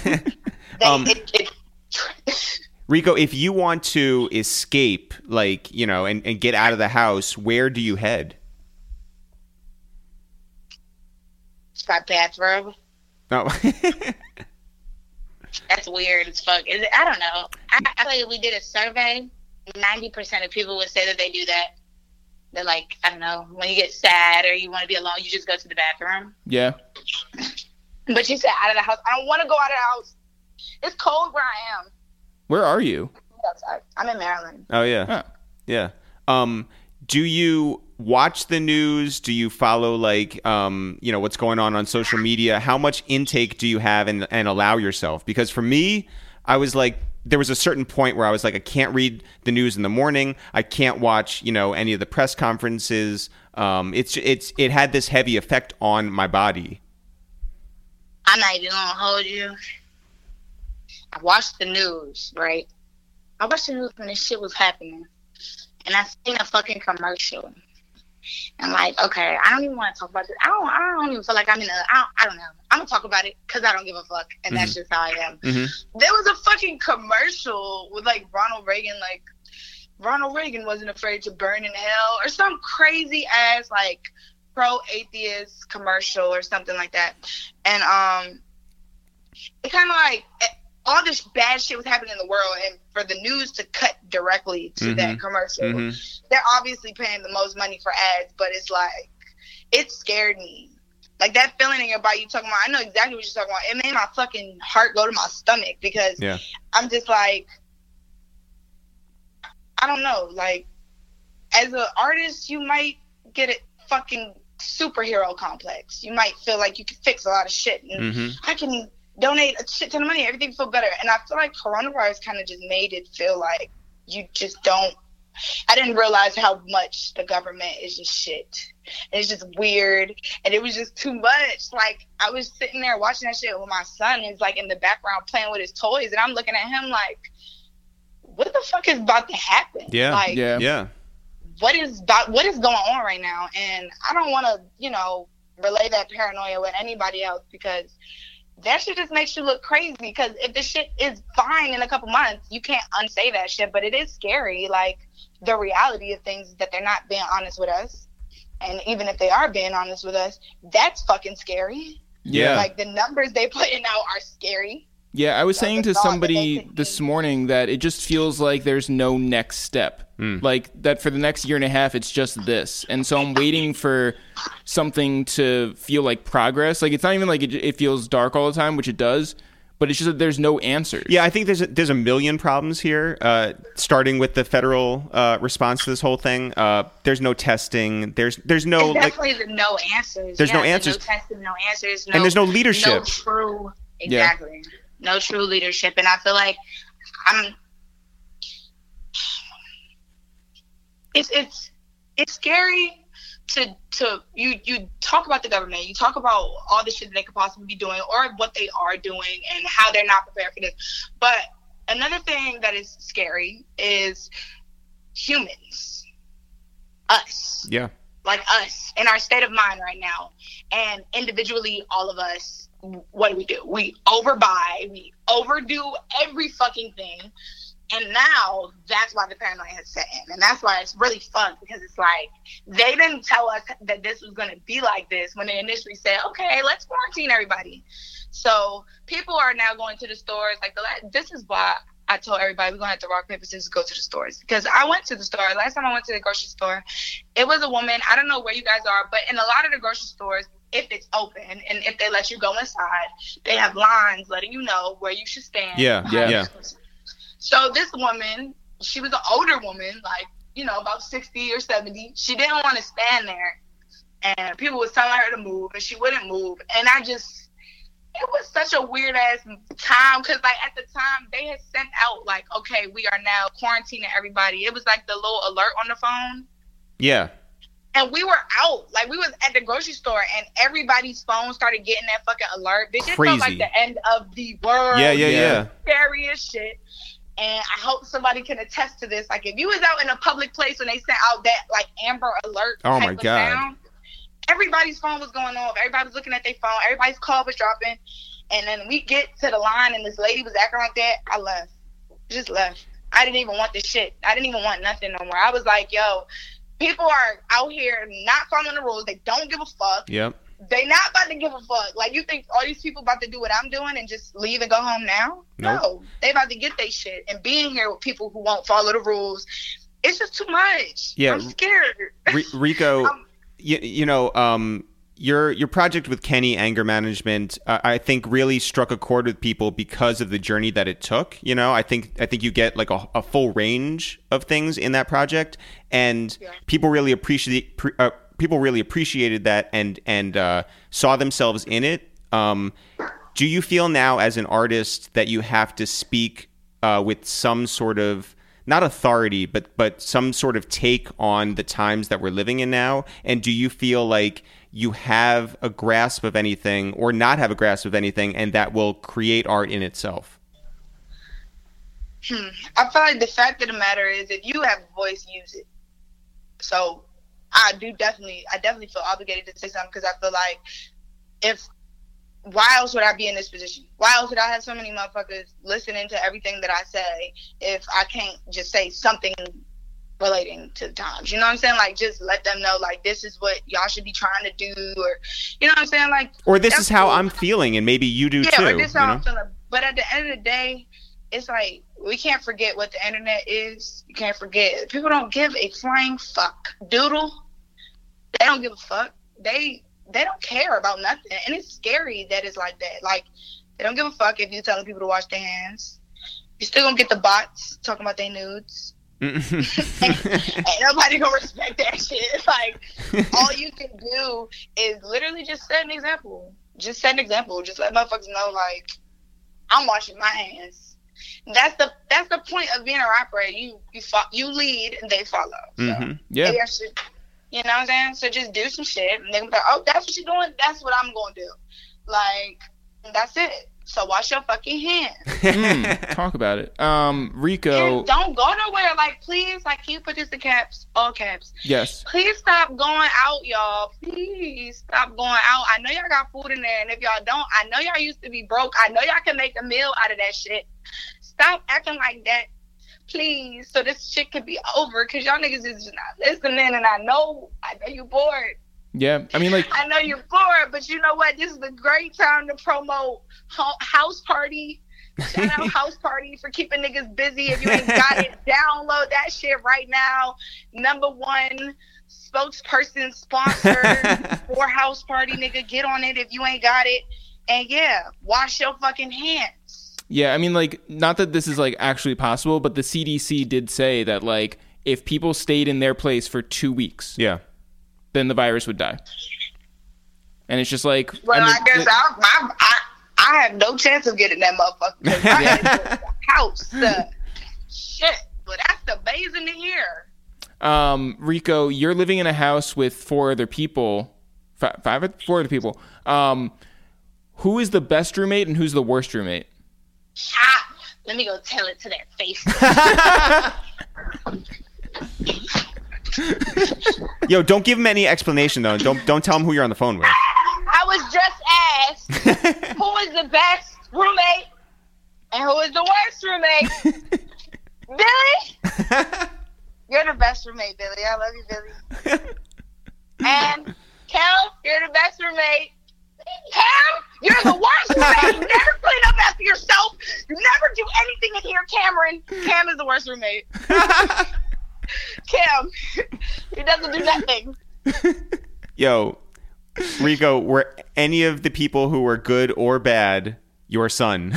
Rico, if you want to escape, like, you know, and get out of the house, where do you head? Got bathrobe. Oh. That's weird as fuck. I don't know. I feel like if we did a survey, 90% of people would say that they do that. They're like, I don't know, when you get sad or you want to be alone, you just go to the bathroom. Yeah. But you said out of the house. I don't want to go out of the house. It's cold where I am. Where are you? Outside. I'm in Maryland. Oh, yeah. Huh. Yeah. Do you watch the news? Do you follow, like, what's going on social media? How much intake do you have and allow yourself? Because for me, I was like, there was a certain point where I was like, I can't read the news in the morning. I can't watch, any of the press conferences. It had this heavy effect on my body. I'm not even gonna hold you. I watched the news, right? I watched the news when this shit was happening. And I seen a fucking commercial. And like, okay, I don't even want to talk about this. I don't even feel like I'm I don't know. I'm going to talk about it because I don't give a fuck. And that's just how I am. Mm-hmm. There was a fucking commercial with like Ronald Reagan, like Ronald Reagan wasn't afraid to burn in hell or some crazy ass like pro-atheist commercial or something like that. And it kind of like all this bad shit was happening in the world, and for the news to cut directly to that commercial, they're obviously paying the most money for ads, but it's like, it scared me. Like that feeling in your body you talking about, I know exactly what you're talking about. It made my fucking heart go to my stomach because I'm just like, I don't know, like, as an artist, you might get a fucking superhero complex. You might feel like you can fix a lot of shit, and I can donate a shit ton of money, everything feel better. And I feel like coronavirus kind of just made it feel like you just don't. I didn't realize how much the government is just shit. It's just weird, and it was just too much. Like, I was sitting there watching that shit with my son, and he's like in the background playing with his toys, and I'm looking at him like, what the fuck is about to happen? Yeah, like, yeah. What is going on right now? And I don't want to, relay that paranoia with anybody else, because that shit just makes you look crazy. Because if the shit is fine in a couple months, you can't unsay that shit. But it is scary. Like, the reality of things is that they're not being honest with us. And even if they are being honest with us, that's fucking scary. Yeah. Like, the numbers they putting out are scary. Yeah, I was saying to somebody this morning that it just feels like there's no next step. Like, that for the next year and a half, it's just this. And so I'm waiting for something to feel like progress. Like, it's not even like it feels dark all the time, which it does, but it's just that there's no answers. Yeah, I think there's a million problems here, starting with the federal response to this whole thing. There's no testing. There's no... Definitely no answers. There's no answers. No testing, no answers. And there's no leadership. No true... Exactly. Yeah. No true leadership. And I feel like it's scary to you talk about the government, you talk about all the shit that they could possibly be doing or what they are doing and how they're not prepared for this. But another thing that is scary is humans. Us. Yeah. Like us in our state of mind right now. And individually, all of us, what do? We overbuy, we overdo every fucking thing. And now that's why the paranoia has set in. And that's why it's really fun, because it's like, they didn't tell us that this was going to be like this when they initially said, okay, let's quarantine everybody. So people are now going to the stores. Like, this is why I told everybody we're going to have to rock, paper, scissors, go to the stores. Because I went to the store. Last time I went to the grocery store, it was a woman. I don't know where you guys are, but in a lot of the grocery stores, if it's open and if they let you go inside, they have lines letting you know where you should stand. Yeah. So this woman, she was an older woman, like, about 60 or 70. She didn't want to stand there. And people was telling her to move, and she wouldn't move. And it was such a weird ass time, because like at the time they had sent out like, okay, we are now quarantining everybody. It was like the little alert on the phone. Yeah. And we were out, like we was at the grocery store, and everybody's phone started getting that fucking alert. Bitch, it felt like the end of the world. Yeah. Scary as shit. And I hope somebody can attest to this. Like, if you was out in a public place when they sent out that like Amber Alert, oh my god, sound, everybody's phone was going off. Everybody was looking at their phone. Everybody's call was dropping. And then we get to the line, and this lady was acting like that. I left. Just left. I didn't even want this shit. I didn't even want nothing no more. I was like, yo, people are out here not following the rules. They don't give a fuck. Yep. They not about to give a fuck. Like, you think all these people about to do what I'm doing and just leave and go home now? Nope. No. They about to get their shit. And being here with people who won't follow the rules, it's just too much. Yeah. I'm scared. Rico, your project with Kenny, Anger Management, I think really struck a chord with people because of the journey that it took. You know, I think you get like a full range of things in that project, and people really appreciated that and saw themselves in it. Do you feel now as an artist that you have to speak with some sort of, not authority, but some sort of take on the times that we're living in now? And do you feel like you have a grasp of anything or not have a grasp of anything, and that will create art in itself? I feel like the fact of the matter is, if you have a voice, use it. So I definitely feel obligated to say something, because I feel like why else would I be in this position? Why else would I have so many motherfuckers listening to everything that I say if I can't just say something relating to the times? You know what I'm saying? Like, just let them know, like, this is what y'all should be trying to do, or, you know what I'm saying? Like, or this is how I'm feeling, and maybe you do too. Yeah, or this is how I'm feeling. But at the end of the day, it's like, we can't forget what the internet is. You can't forget. People don't give a flying fuck. Doodle, they don't give a fuck. They don't care about nothing. And it's scary that it's like that. Like, they don't give a fuck if you're telling people to wash their hands. You're still gonna get the bots talking about their nudes. Ain't nobody gonna respect that shit. Like, all you can do is literally just set an example. Just set an example. Just let motherfuckers know, like, I'm washing my hands. That's the point of being a rapper. You lead and they follow. So Yeah. maybe I should, you know what I'm saying? So just do some shit, and they're gonna be like, oh, that's what you're doing? That's what I'm gonna do. Like, that's it. So wash your fucking hands. Talk about it. Rico. And don't go nowhere. Like, please, like, can you put this in caps? All caps. Yes. Please stop going out, y'all. Please stop going out. I know y'all got food in there, and if y'all don't, I know y'all used to be broke. I know y'all can make a meal out of that shit. Stop acting like that, please, so this shit could be over, because y'all niggas is just not listening, and I know you bored. Yeah, I mean, like, I know you're bored, but you know what? This is a great time to promote House Party. Shout out House Party for keeping niggas busy. If you ain't got it, download that shit right now. #1 spokesperson sponsor for House Party, nigga. Get on it if you ain't got it. And yeah, wash your fucking hands. Yeah, I mean, like, not that this is, like, actually possible, but the CDC did say that, like, if people stayed in their place for 2 weeks, then the virus would die. And it's just like... Well, I guess I have no chance of getting that motherfucker, because I am in the house. Shit, but that's amazing to hear. Rico, you're living in a house with 4 other people. 4 other people. Who is the best roommate and who's the worst roommate? Let me go tell it to that face. Yo, don't give him any explanation though. Don't tell him who you're on the phone with. I was just asked who is the best roommate and who is the worst roommate. Billy, you're the best roommate, Billy. I love you, Billy. And Kel, you're the best roommate. Cam, you're the worst roommate. You never clean up after yourself. You never do anything in here, Cameron. Cam is the worst roommate. Cam, he doesn't do nothing. Yo, Rico, were any of the people who were good or bad your son?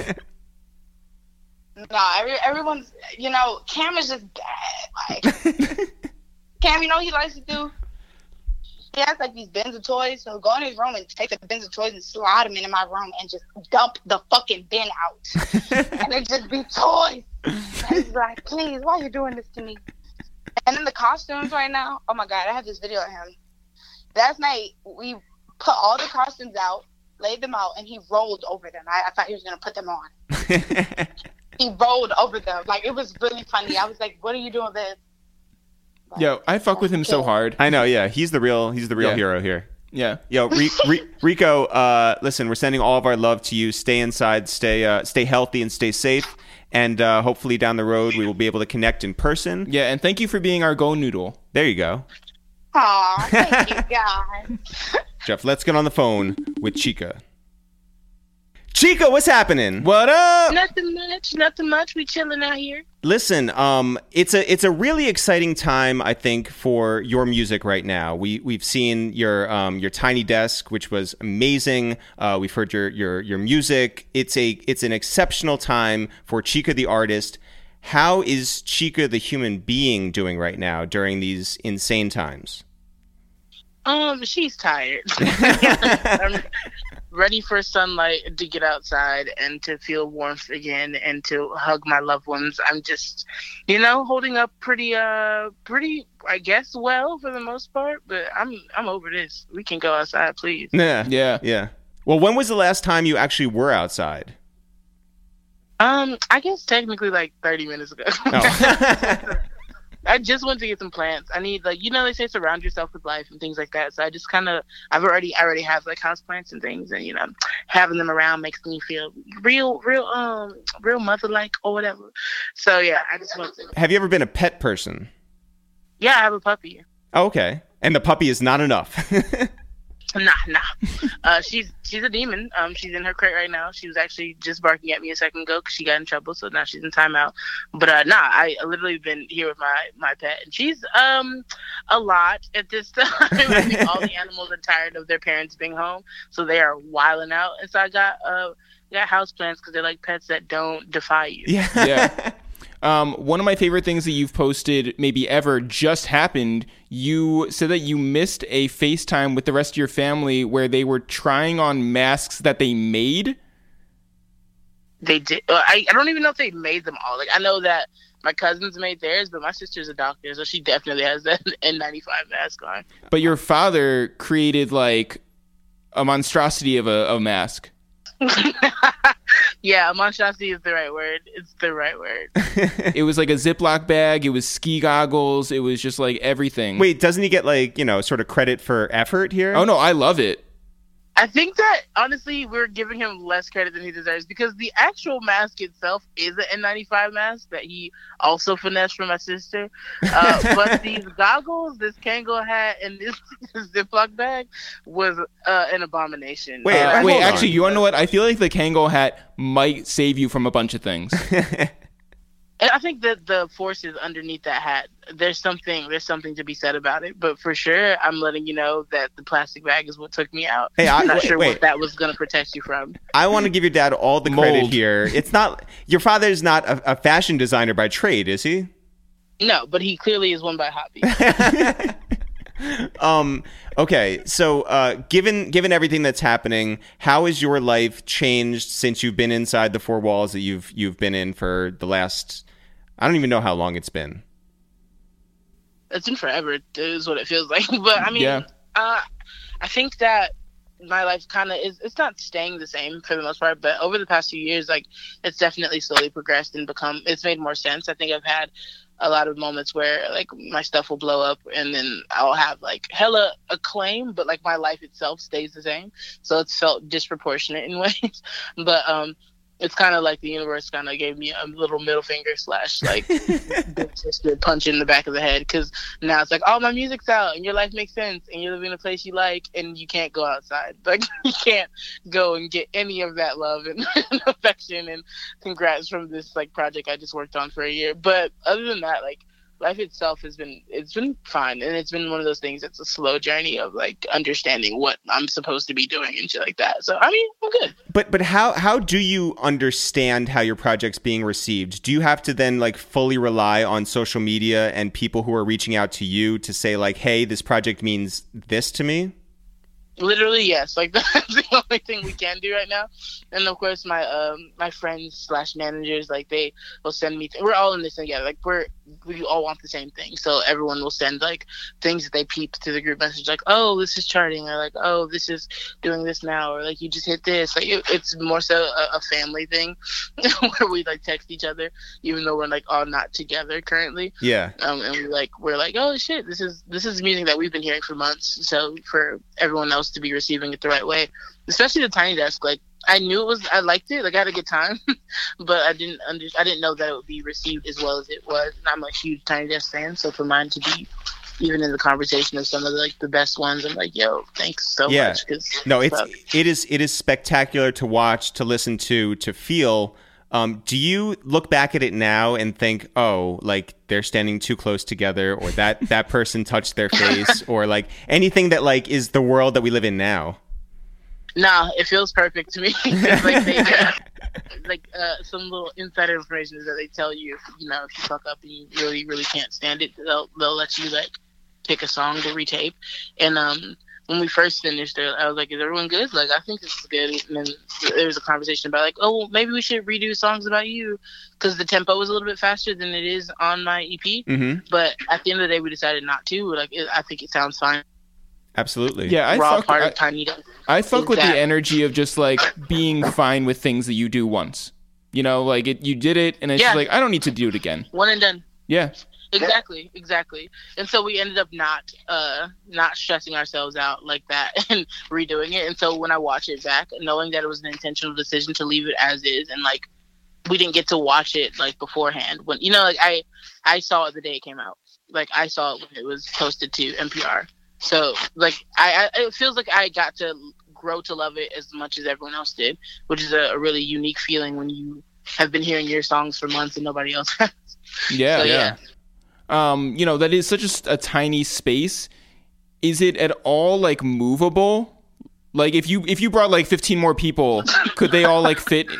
Nah, everyone's, you know, Cam is just bad. Like, Cam, you know what he likes to do? He has like these bins of toys, so go in his room and take the bins of toys and slide them into my room and just dump the fucking bin out. And it just be toys. And he's like, please, why are you doing this to me? And then the costumes right now, oh my God, I have this video of him. Last night, we put all the costumes out, laid them out, and he rolled over them. I thought he was going to put them on. He rolled over them. Like, it was really funny. I was like, what are you doing, babe? Like, yo, I fuck with him so hard. I know, yeah. He's the real hero here. Yeah. Yo, Rico, listen, we're sending all of our love to you. Stay inside, stay healthy, and stay safe. And hopefully down the road we will be able to connect in person. Yeah, and thank you for being our Go Noodle. There you go. Aw, thank you, guys. Jeff, let's get on the phone with Chica. Chica, what's happening? What up? Nothing much. We chilling out here. Listen, it's a really exciting time, I think, for your music right now. We've seen your Tiny Desk, which was amazing. We've heard your music. It's an exceptional time for Chica the artist. How is Chica the human being doing right now during these insane times? She's tired. I'm ready for sunlight, to get outside and to feel warmth again and to hug my loved ones. I'm just, holding up pretty, I guess, well for the most part, but I'm over this. We can go outside, please. Yeah. Well, when was the last time you actually were outside? I guess technically like 30 minutes ago. Oh. I just went to get some plants. I need, they say surround yourself with life and things like that. So I just I already have like house plants and things, and having them around makes me feel real mother-like or whatever. So yeah, I just went to. Have you ever been a pet person? Yeah, I have a puppy. Oh, okay. And the puppy is not enough. Nah. She's a demon. She's in her crate right now. She was actually just barking at me a second ago because she got in trouble, so now she's in timeout. But I literally been here with my pet, and she's a lot at this time. I think all the animals are tired of their parents being home, so they are wilding out. And so I got house plants because they're like pets that don't defy you. Yeah. One of my favorite things that you've posted maybe ever just happened. You said that you missed a FaceTime with the rest of your family where they were trying on masks that they made. They did. I don't even know if they made them all. Like, I know that my cousins made theirs, but my sister's a doctor, so she definitely has that N95 mask on. But your father created like a monstrosity of a mask. Yeah, monstrosity is the right word. It's the right word. It was like a Ziploc bag. It was ski goggles. It was just like everything. Wait, doesn't he get sort of credit for effort here? Oh, no, I love it. I think that, honestly, we're giving him less credit than he deserves because the actual mask itself is an N95 mask that he also finessed from my sister. But these goggles, this Kangol hat, and this Ziploc bag was an abomination. Wait, actually, you want to know what? I feel like the Kangol hat might save you from a bunch of things. And I think that the forces underneath that hat, there's something to be said about it. But for sure, I'm letting you know that the plastic bag is what took me out. Hey, I'm not sure what that was going to protect you from. I want to give your dad all the credit here. It's not your father's not a fashion designer by trade, is he? No, but he clearly is one by hobby. Okay, so given everything that's happening, how has your life changed since you've been inside the four walls that you've been in for the last? I don't even know how long it's been. It's been forever, is what it feels like. But I mean, yeah. I think that my life kind of it's not staying the same for the most part, but over the past few years, like, it's definitely slowly progressed and it's made more sense. I think I've had a lot of moments where like my stuff will blow up and then I'll have like hella acclaim, but like my life itself stays the same. So it's felt disproportionate in ways. But it's kind of like the universe kind of gave me a little middle finger / like just a punch in the back of the head, because now it's like, oh, my music's out and your life makes sense and you're living in a place you like and you can't go outside. Like, you can't go and get any of that love and affection and congrats from this like project I just worked on for a year. But other than that, like, life itself it's been fine, and it's been one of those things that's a slow journey of like understanding what I'm supposed to be doing and shit like that. So I mean, I'm good. But how do you understand how your project's being received? Do you have to then like fully rely on social media and people who are reaching out to you to say like, hey, this project means this to me? Literally, yes. Like, that's the only thing we can do right now. And of course, my friends / managers, like, they will send me. We're all in this together. Like, we all want the same thing. So everyone will send like things that they peep to the group message, like, oh, this is charting, or like, oh, this is doing this now, or like, you just hit this. Like, it's more so a family thing where we like text each other, even though we're like all not together currently. Yeah. And we're like, oh shit, this is music that we've been hearing for months. So for everyone else to be receiving it the right way, especially the Tiny Desk, like, I liked it, like, I had a good time, but I didn't know that it would be received as well as it was. And I'm a huge Tiny Desk fan, so for mine to be even in the conversation of some of the best ones, I'm like, yo, thanks so much. No, it is spectacular to watch, to listen to feel. Do you look back at it now and think, oh, like they're standing too close together, or that person touched their face, or like anything that like is the world that we live in now? Nah, it feels perfect to me. Some little insider information is that they tell you, if you fuck up and you really, really can't stand it, they'll let you like pick a song to retape. And when we first finished it, I was like, is everyone good? Like, I think this is good. And then there was a conversation about like, oh, well, maybe we should redo songs about you, because the tempo was a little bit faster than it is on my EP. Mm-hmm. But at the end of the day, we decided not to. Like, I think it sounds fine. Absolutely. Yeah, I fuck with the energy of just like being fine with things that you do once. You know, like you did it, and it's just like, I don't need to do it again. One and done. Yeah. Exactly. And so we ended up not stressing ourselves out like that and redoing it. And so when I watch it back, knowing that it was an intentional decision to leave it as is, and like we didn't get to watch it like beforehand, when like I saw it the day it came out. Like I saw it when it was posted to NPR. So like it feels like I got to grow to love it as much as everyone else did, which is a really unique feeling when you have been hearing your songs for months and nobody else has. Yeah, so, yeah. That is such a tiny space. Is it at all like movable? Like if you brought like 15 more people, could they all like fit?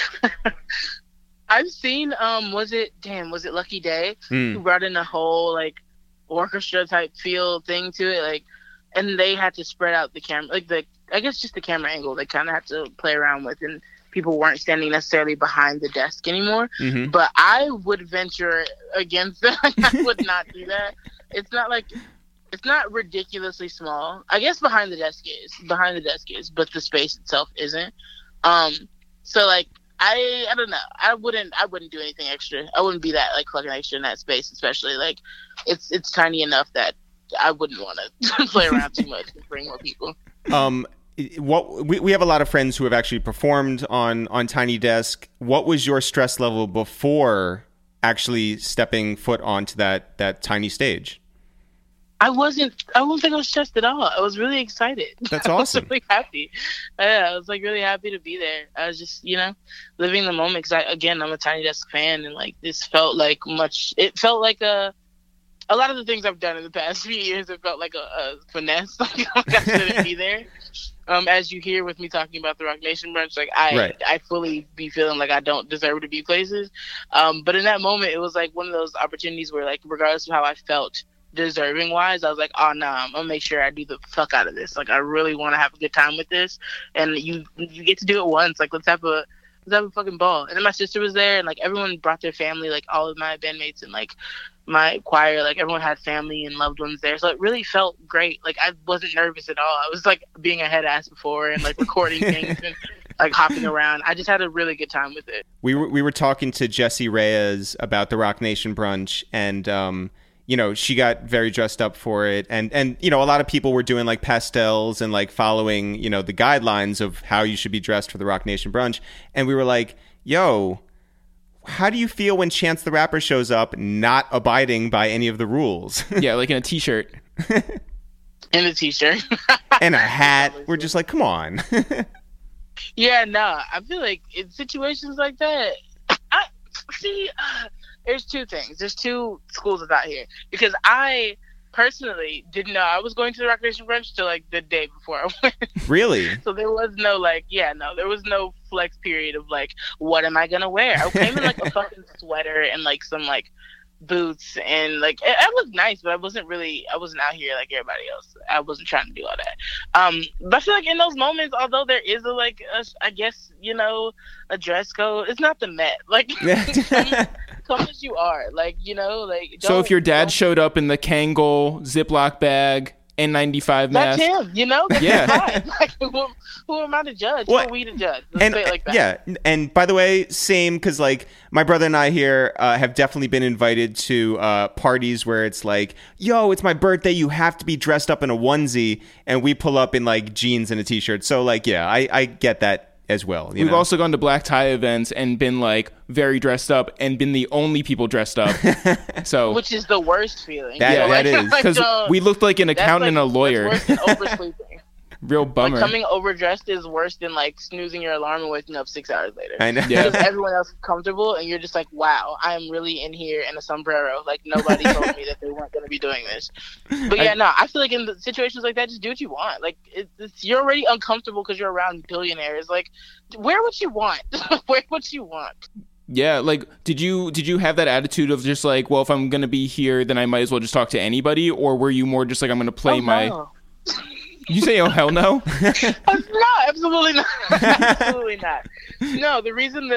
I've seen was it Lucky Day who brought in a whole like orchestra type feel thing to it, like, and they had to spread out the camera, like I guess just the camera angle they kind of had to play around with, and people weren't standing necessarily behind the desk anymore. Mm-hmm. But I would venture against that. I would not do that. It's not ridiculously small. I guess behind the desk is, but the space itself isn't. So like I don't know. I wouldn't do anything extra. I wouldn't be that like fucking extra in that space, especially like it's tiny enough that I wouldn't want to play around too much and bring more people. We have a lot of friends who have actually performed on Tiny Desk. What was your stress level before actually stepping foot onto that tiny stage? I wouldn't think I was stressed at all. I was really excited. That's awesome. I was really happy. Yeah, I was like really happy to be there. I was just, living the moment, because I'm a Tiny Desk fan, and like this felt like it felt like a lot of the things I've done in the past few years, it felt like a finesse. Like I shouldn't be there. As you hear with me talking about the Rock Nation brunch, like I fully be feeling like I don't deserve to be places. But in that moment, it was like one of those opportunities where like, regardless of how I felt deserving wise, I was like, oh no, I'm gonna make sure I do the fuck out of this. Like I really want to have a good time with this, and you get to do it once. Like let's have a fucking ball. And then my sister was there, and like everyone brought their family, like all of my bandmates and like my choir, like everyone had family and loved ones there, so it really felt great. Like I wasn't nervous at all. I was like being a head ass before and like recording things and like hopping around. I just had a really good time with it. We were talking to Jessie Reyes about the Rock Nation brunch, and she got very dressed up for it, and a lot of people were doing like pastels and like following the guidelines of how you should be dressed for the Rock Nation brunch. And we were like, yo, how do you feel when Chance the Rapper shows up not abiding by any of the rules? Yeah, like in a t-shirt. In a t-shirt. And a hat. We're just like, come on. Yeah, no, I feel like in situations like that, there's two things. There's two schools of thought here. Because I personally didn't know I was going to the Rock Nation brunch till like the day before I went. Really? So there was no there was no flex period of like, what am I gonna wear? I came in like a fucking sweater and like some like boots, and like it looked nice, but I wasn't out here like everybody else. I wasn't trying to do all that. But I feel like in those moments, although there is I guess a dress code, it's not the Met. Like come as you are, so if your dad showed up in the Kangol Ziploc bag, N95 mask, that's him. That's yeah. Like, who am I to judge? Who are we to judge? Let's say it like that. Yeah, and by the way, same, because like my brother and I here have definitely been invited to parties where it's like, yo, it's my birthday, you have to be dressed up in a onesie, and we pull up in like jeans and a t-shirt. So like, yeah, I get that as well. We've also gone to black tie events and been like very dressed up and been the only people dressed up. So which is the worst feeling. That is because we looked like an accountant and a lawyer. That's worse than oversleeping. Real bummer. Like coming overdressed is worse than like snoozing your alarm and waking up 6 hours later. I know. Yeah. Because everyone else is comfortable and you're just like, wow, I'm really in here in a sombrero. Like nobody told me that they weren't going to be doing this. But yeah, I feel like in the situations like that, just do what you want. Like you're already uncomfortable because you're around billionaires. Like wear what you want. Wear what you want. Yeah, like did you have that attitude of just like, well, if I'm going to be here, then I might as well just talk to anybody, or were you more just like, I'm going to play No. You say, oh, hell no? No, absolutely not. Absolutely not. No, the reason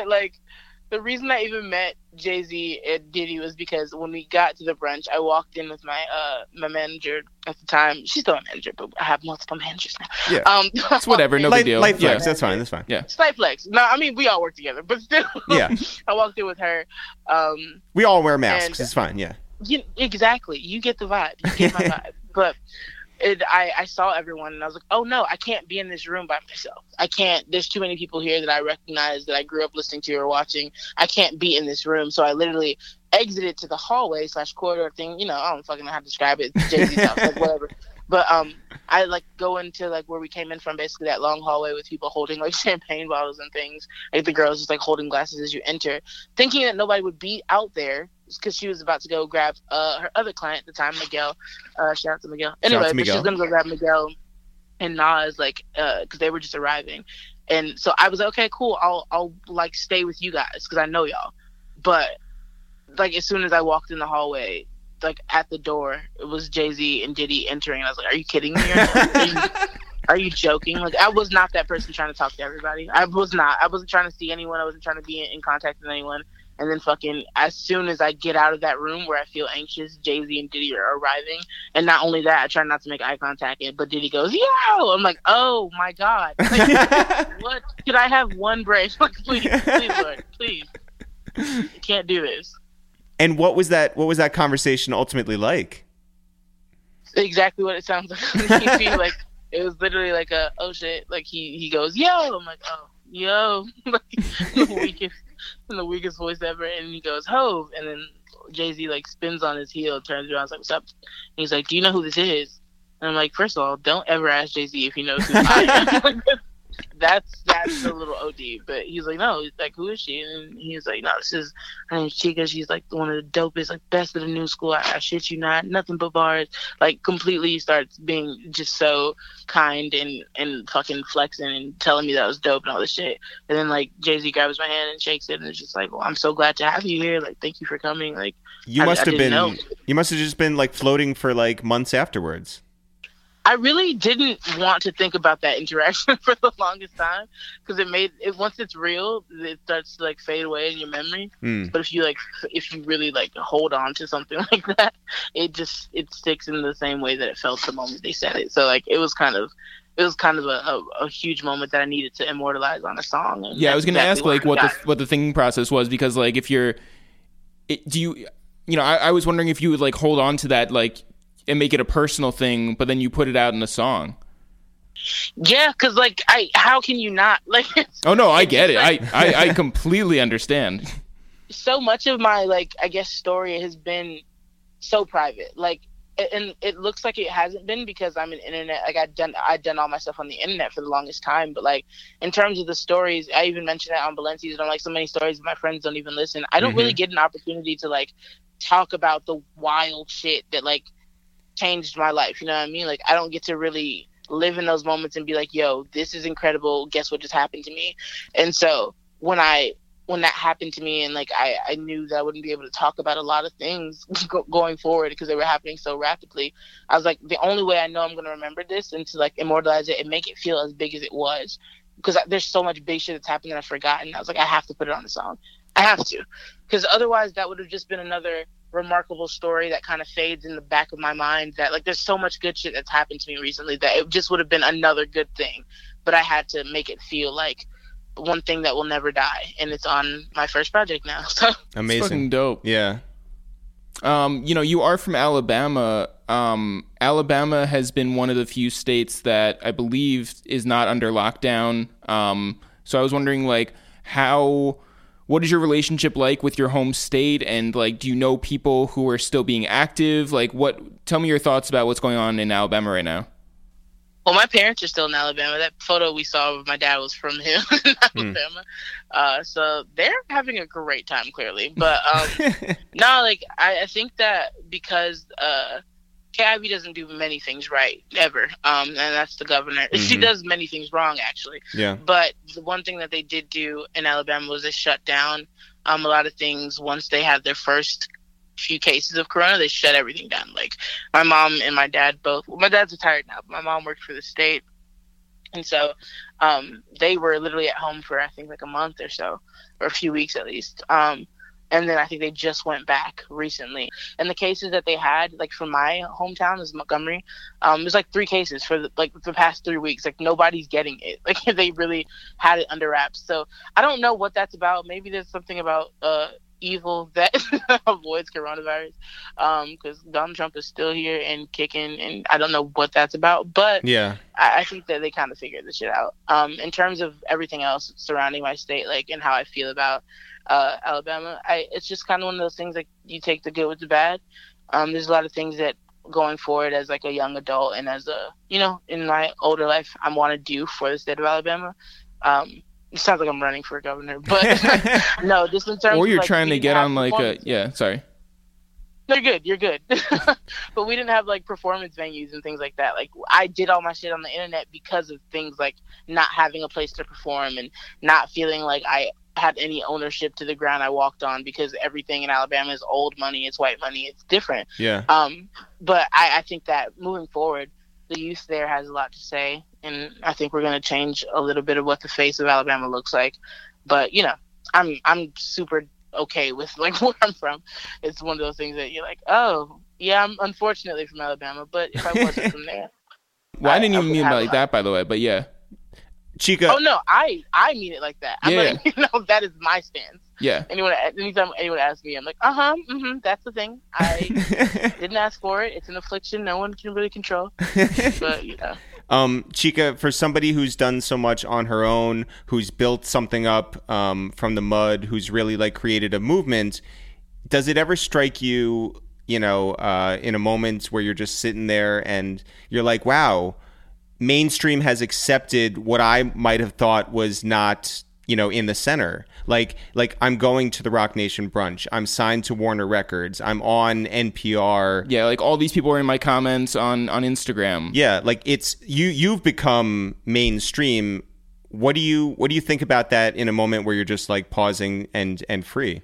I even met Jay-Z and Diddy was because when we got to the brunch, I walked in with my my manager at the time. She's still a manager, but I have multiple managers now. Yeah. It's whatever, no big deal. Light flex, Yeah. that's fine. That's fine. Yeah. Slight flex. No, I mean, we all work together, but still. Yeah. I walked in with her. We all wear masks. And- It's fine. Yeah. Exactly. You get the vibe. You get my vibe. But I saw everyone and I was like, oh no, I can't be in this room by myself. I can't. There's too many people here that I recognize that I grew up listening to or watching. I can't be in this room. So I literally exited to the hallway / corridor thing. You know, I don't fucking know how to describe it. Jay-Z's house, like whatever. But I like go into like where we came in from, basically that long hallway with people holding like champagne bottles and things. Like the girls just like holding glasses as you enter, thinking that nobody would be out there because she was about to go grab her other client at the time, Miguel. Shout out to Miguel. Anyway, but she was gonna go grab Miguel and Nas, like because they were just arriving, and so I was like, okay, cool. I'll like stay with you guys because I know y'all. But like as soon as I walked in the hallway, like at the door, it was Jay-Z and Diddy entering. And I was like, are you kidding me? Are you joking? Like I was not that person trying to talk to everybody. I was not. I wasn't trying to see anyone. I wasn't trying to be in contact with anyone. And then fucking as soon as I get out of that room where I feel anxious, Jay-Z and Diddy are arriving. And not only that, I try not to make eye contact. But Diddy goes, yo! I'm like, oh my God. Like, what? Could I have one break? Like, please, Lord, please. I can't do this. And what was that conversation ultimately like? Exactly what it sounds like. Like it was literally like a, oh shit. Like he goes, yo! I'm like, oh, yo. Like, the weakest voice ever, and he goes, Hove, and then Jay-Z like spins on his heel, turns around, is like, what's up? And he's like, do you know who this is? And I'm like, first of all, don't ever ask Jay-Z if he knows who I am. That's a little OD, but he's like, no, like, who is she? And he's like, no, this is her name's Chica. She's like one of the dopest, like best of the new school. I shit you not, nothing but bars. Like completely starts being just so kind and fucking flexing and telling me that was dope and all this shit. And then like Jay-Z grabs my hand and shakes it and it's just like, well, I'm so glad to have you here. Like, thank you for coming. Like, you must have just been like floating for like months afterwards. I really didn't want to think about that interaction for the longest time because once it's real, it starts to like fade away in your memory. But if you really like hold on to something like that, it sticks in the same way that it felt the moment they said it. So like it was kind of a huge moment that I needed to immortalize on a song. And yeah, I was going to ask like what the thinking process was, because like if I was wondering if you would like hold on to that like and make it a personal thing, but then you put it out in a song. Yeah, because like how can you not like? Oh no, I get it. I completely understand. So much of my like I guess story has been so private, like, and it looks like it hasn't been because I'm an internet. Like I'd done all my stuff on the internet for the longest time, but like in terms of the stories, I even mentioned that on Balenci's. I'm like, so many stories my friends don't even listen. I don't really get an opportunity to like talk about the wild shit that like changed my life, you know what I mean? Like I don't get to really live in those moments and be like, yo, this is incredible, guess what just happened to me? And so when that happened to me and like I knew that I wouldn't be able to talk about a lot of things going forward because they were happening so rapidly, I was like, the only way I know I'm going to remember this and to like immortalize it and make it feel as big as it was, because there's so much big shit that's happened that I've forgotten. I was like, I have to put it on the song. I have to, because otherwise that would have just been another remarkable story that kind of fades in the back of my mind. That like there's so much good shit that's happened to me recently that it just would have been another good thing, but I had to make it feel like one thing that will never die, and it's on my first project now. So amazing. It's fucking dope. Yeah. You are from Alabama. Alabama has been one of the few states that I believe is not under lockdown. So I was wondering, like, what is your relationship like with your home state? And, like, do you know people who are still being active? Like, tell me your thoughts about what's going on in Alabama right now. Well, my parents are still in Alabama. That photo we saw of my dad was from him in Alabama. So they're having a great time, clearly. But no, like, I think that because KIV doesn't do many things right, ever. And that's the governor. She does many things wrong, actually. Yeah. But the one thing that they did do in Alabama was they shut down a lot of things. Once they had their first few cases of corona, they shut everything down. Like, my mom and my dad both, my dad's retired now, but my mom worked for the state, and so they were literally at home for, I think, like a month or so, or a few weeks at least, and then I think they just went back recently. And the cases that they had, like, from my hometown is Montgomery, there's like 3 cases for the past 3 weeks. Like, nobody's getting it. Like, they really had it under wraps. So I don't know what that's about. Maybe there's something about evil that avoids coronavirus, because Donald Trump is still here and kicking, and I don't know what that's about, but yeah, I think that they kind of figured this shit out. In terms of everything else surrounding my state, like, and how I feel about Alabama, it's just kind of one of those things, like, you take the good with the bad. There's a lot of things that going forward as, like, a young adult and as a, in my older life, I want to do for the state of Alabama. It sounds like I'm running for governor, but no, just in terms of, or you're like, trying to get on, like, sorry. No, you're good. But we didn't have, like, performance venues and things like that. Like, I did all my shit on the internet because of things like not having a place to perform and not feeling like I had any ownership to the ground I walked on, because everything in Alabama is old money, it's white money, it's different. Yeah. But I think that moving forward, the youth there has a lot to say, and I think we're going to change a little bit of what the face of Alabama looks like. But, I'm super okay with, like, where I'm from. It's one of those things that you're like, oh, yeah, I'm unfortunately from Alabama, but if I wasn't from there. Well, I didn't even mean it like that, by the way, but yeah. Chica. Oh, no, I mean it like that. I'm letting you know that is my stance. Yeah. Anytime anyone asks me, I'm like, that's the thing. I didn't ask for it. It's an affliction no one can really control. But, Chica, for somebody who's done so much on her own, who's built something up from the mud, who's really, like, created a movement, does it ever strike you, in a moment where you're just sitting there and you're like, wow, mainstream has accepted what I might have thought was not, in the center. Like I'm going to the Rock Nation brunch. I'm signed to Warner Records. I'm on NPR. Yeah, like, all these people are in my comments on Instagram. Yeah, like, it's you've become mainstream. What do you think about that in a moment where you're just, like, pausing and free?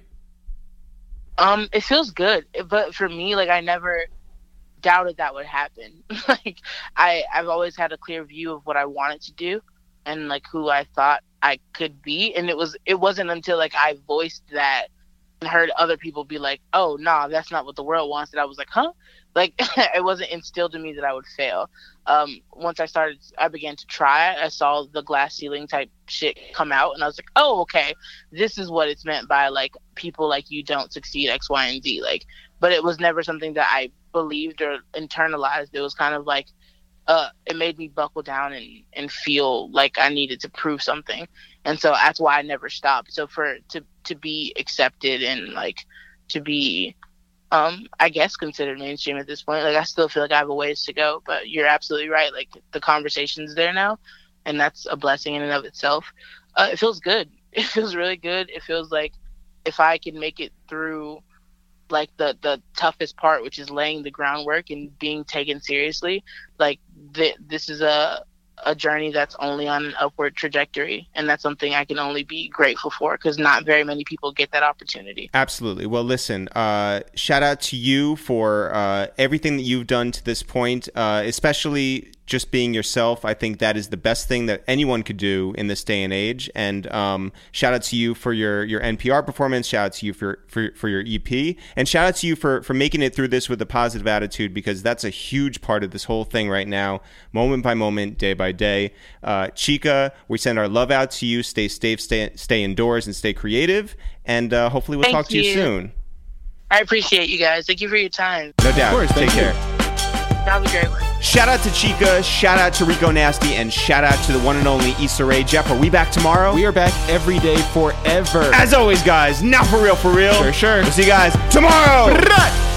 It feels good, but for me, like, I never doubted that would happen. Like, I've always had a clear view of what I wanted to do and, like, who I thought I could be, and it wasn't until, like, I voiced that and heard other people be like, oh, nah, that's not what the world wants, that I was like, huh? Like, it wasn't instilled in me that I would fail. Once I began to try, I saw the glass ceiling type shit come out, and I was like, oh, okay, this is what it's meant by, like, people like you don't succeed X, Y, and Z. Like, but it was never something that I believed or internalized. It was kind of like, it made me buckle down and feel like I needed to prove something. And so that's why I never stopped. So to be accepted and, like, to be, I guess, considered mainstream at this point, like, I still feel like I have a ways to go, but you're absolutely right. Like, the conversation's there now, and that's a blessing in and of itself. It feels good. It feels really good. It feels like if I can make it through, like, the toughest part, which is laying the groundwork and being taken seriously, like, this is a journey that's only on an upward trajectory, and that's something I can only be grateful for, because not very many people get that opportunity. Absolutely. Well, listen, shout out to you for everything that you've done to this point, especially just being yourself. I think that is the best thing that anyone could do in this day and age. And shout out to you for your NPR performance. Shout out to you for your EP, and shout out to you for making it through this with a positive attitude, because that's a huge part of this whole thing right now, moment by moment, day by day. Chica, we send our love out to you. Stay safe, stay indoors, and stay creative. And hopefully we'll talk to you soon. I appreciate you guys. Thank you for your time. No doubt. Of course. Take care. Have a great one. Shout out to Chica, shout out to Rico Nasty, and shout out to the one and only Issa Rae. Jeff, are we back tomorrow? We are back every day forever. As always, guys, now for real, for real. Sure. We'll see you guys tomorrow.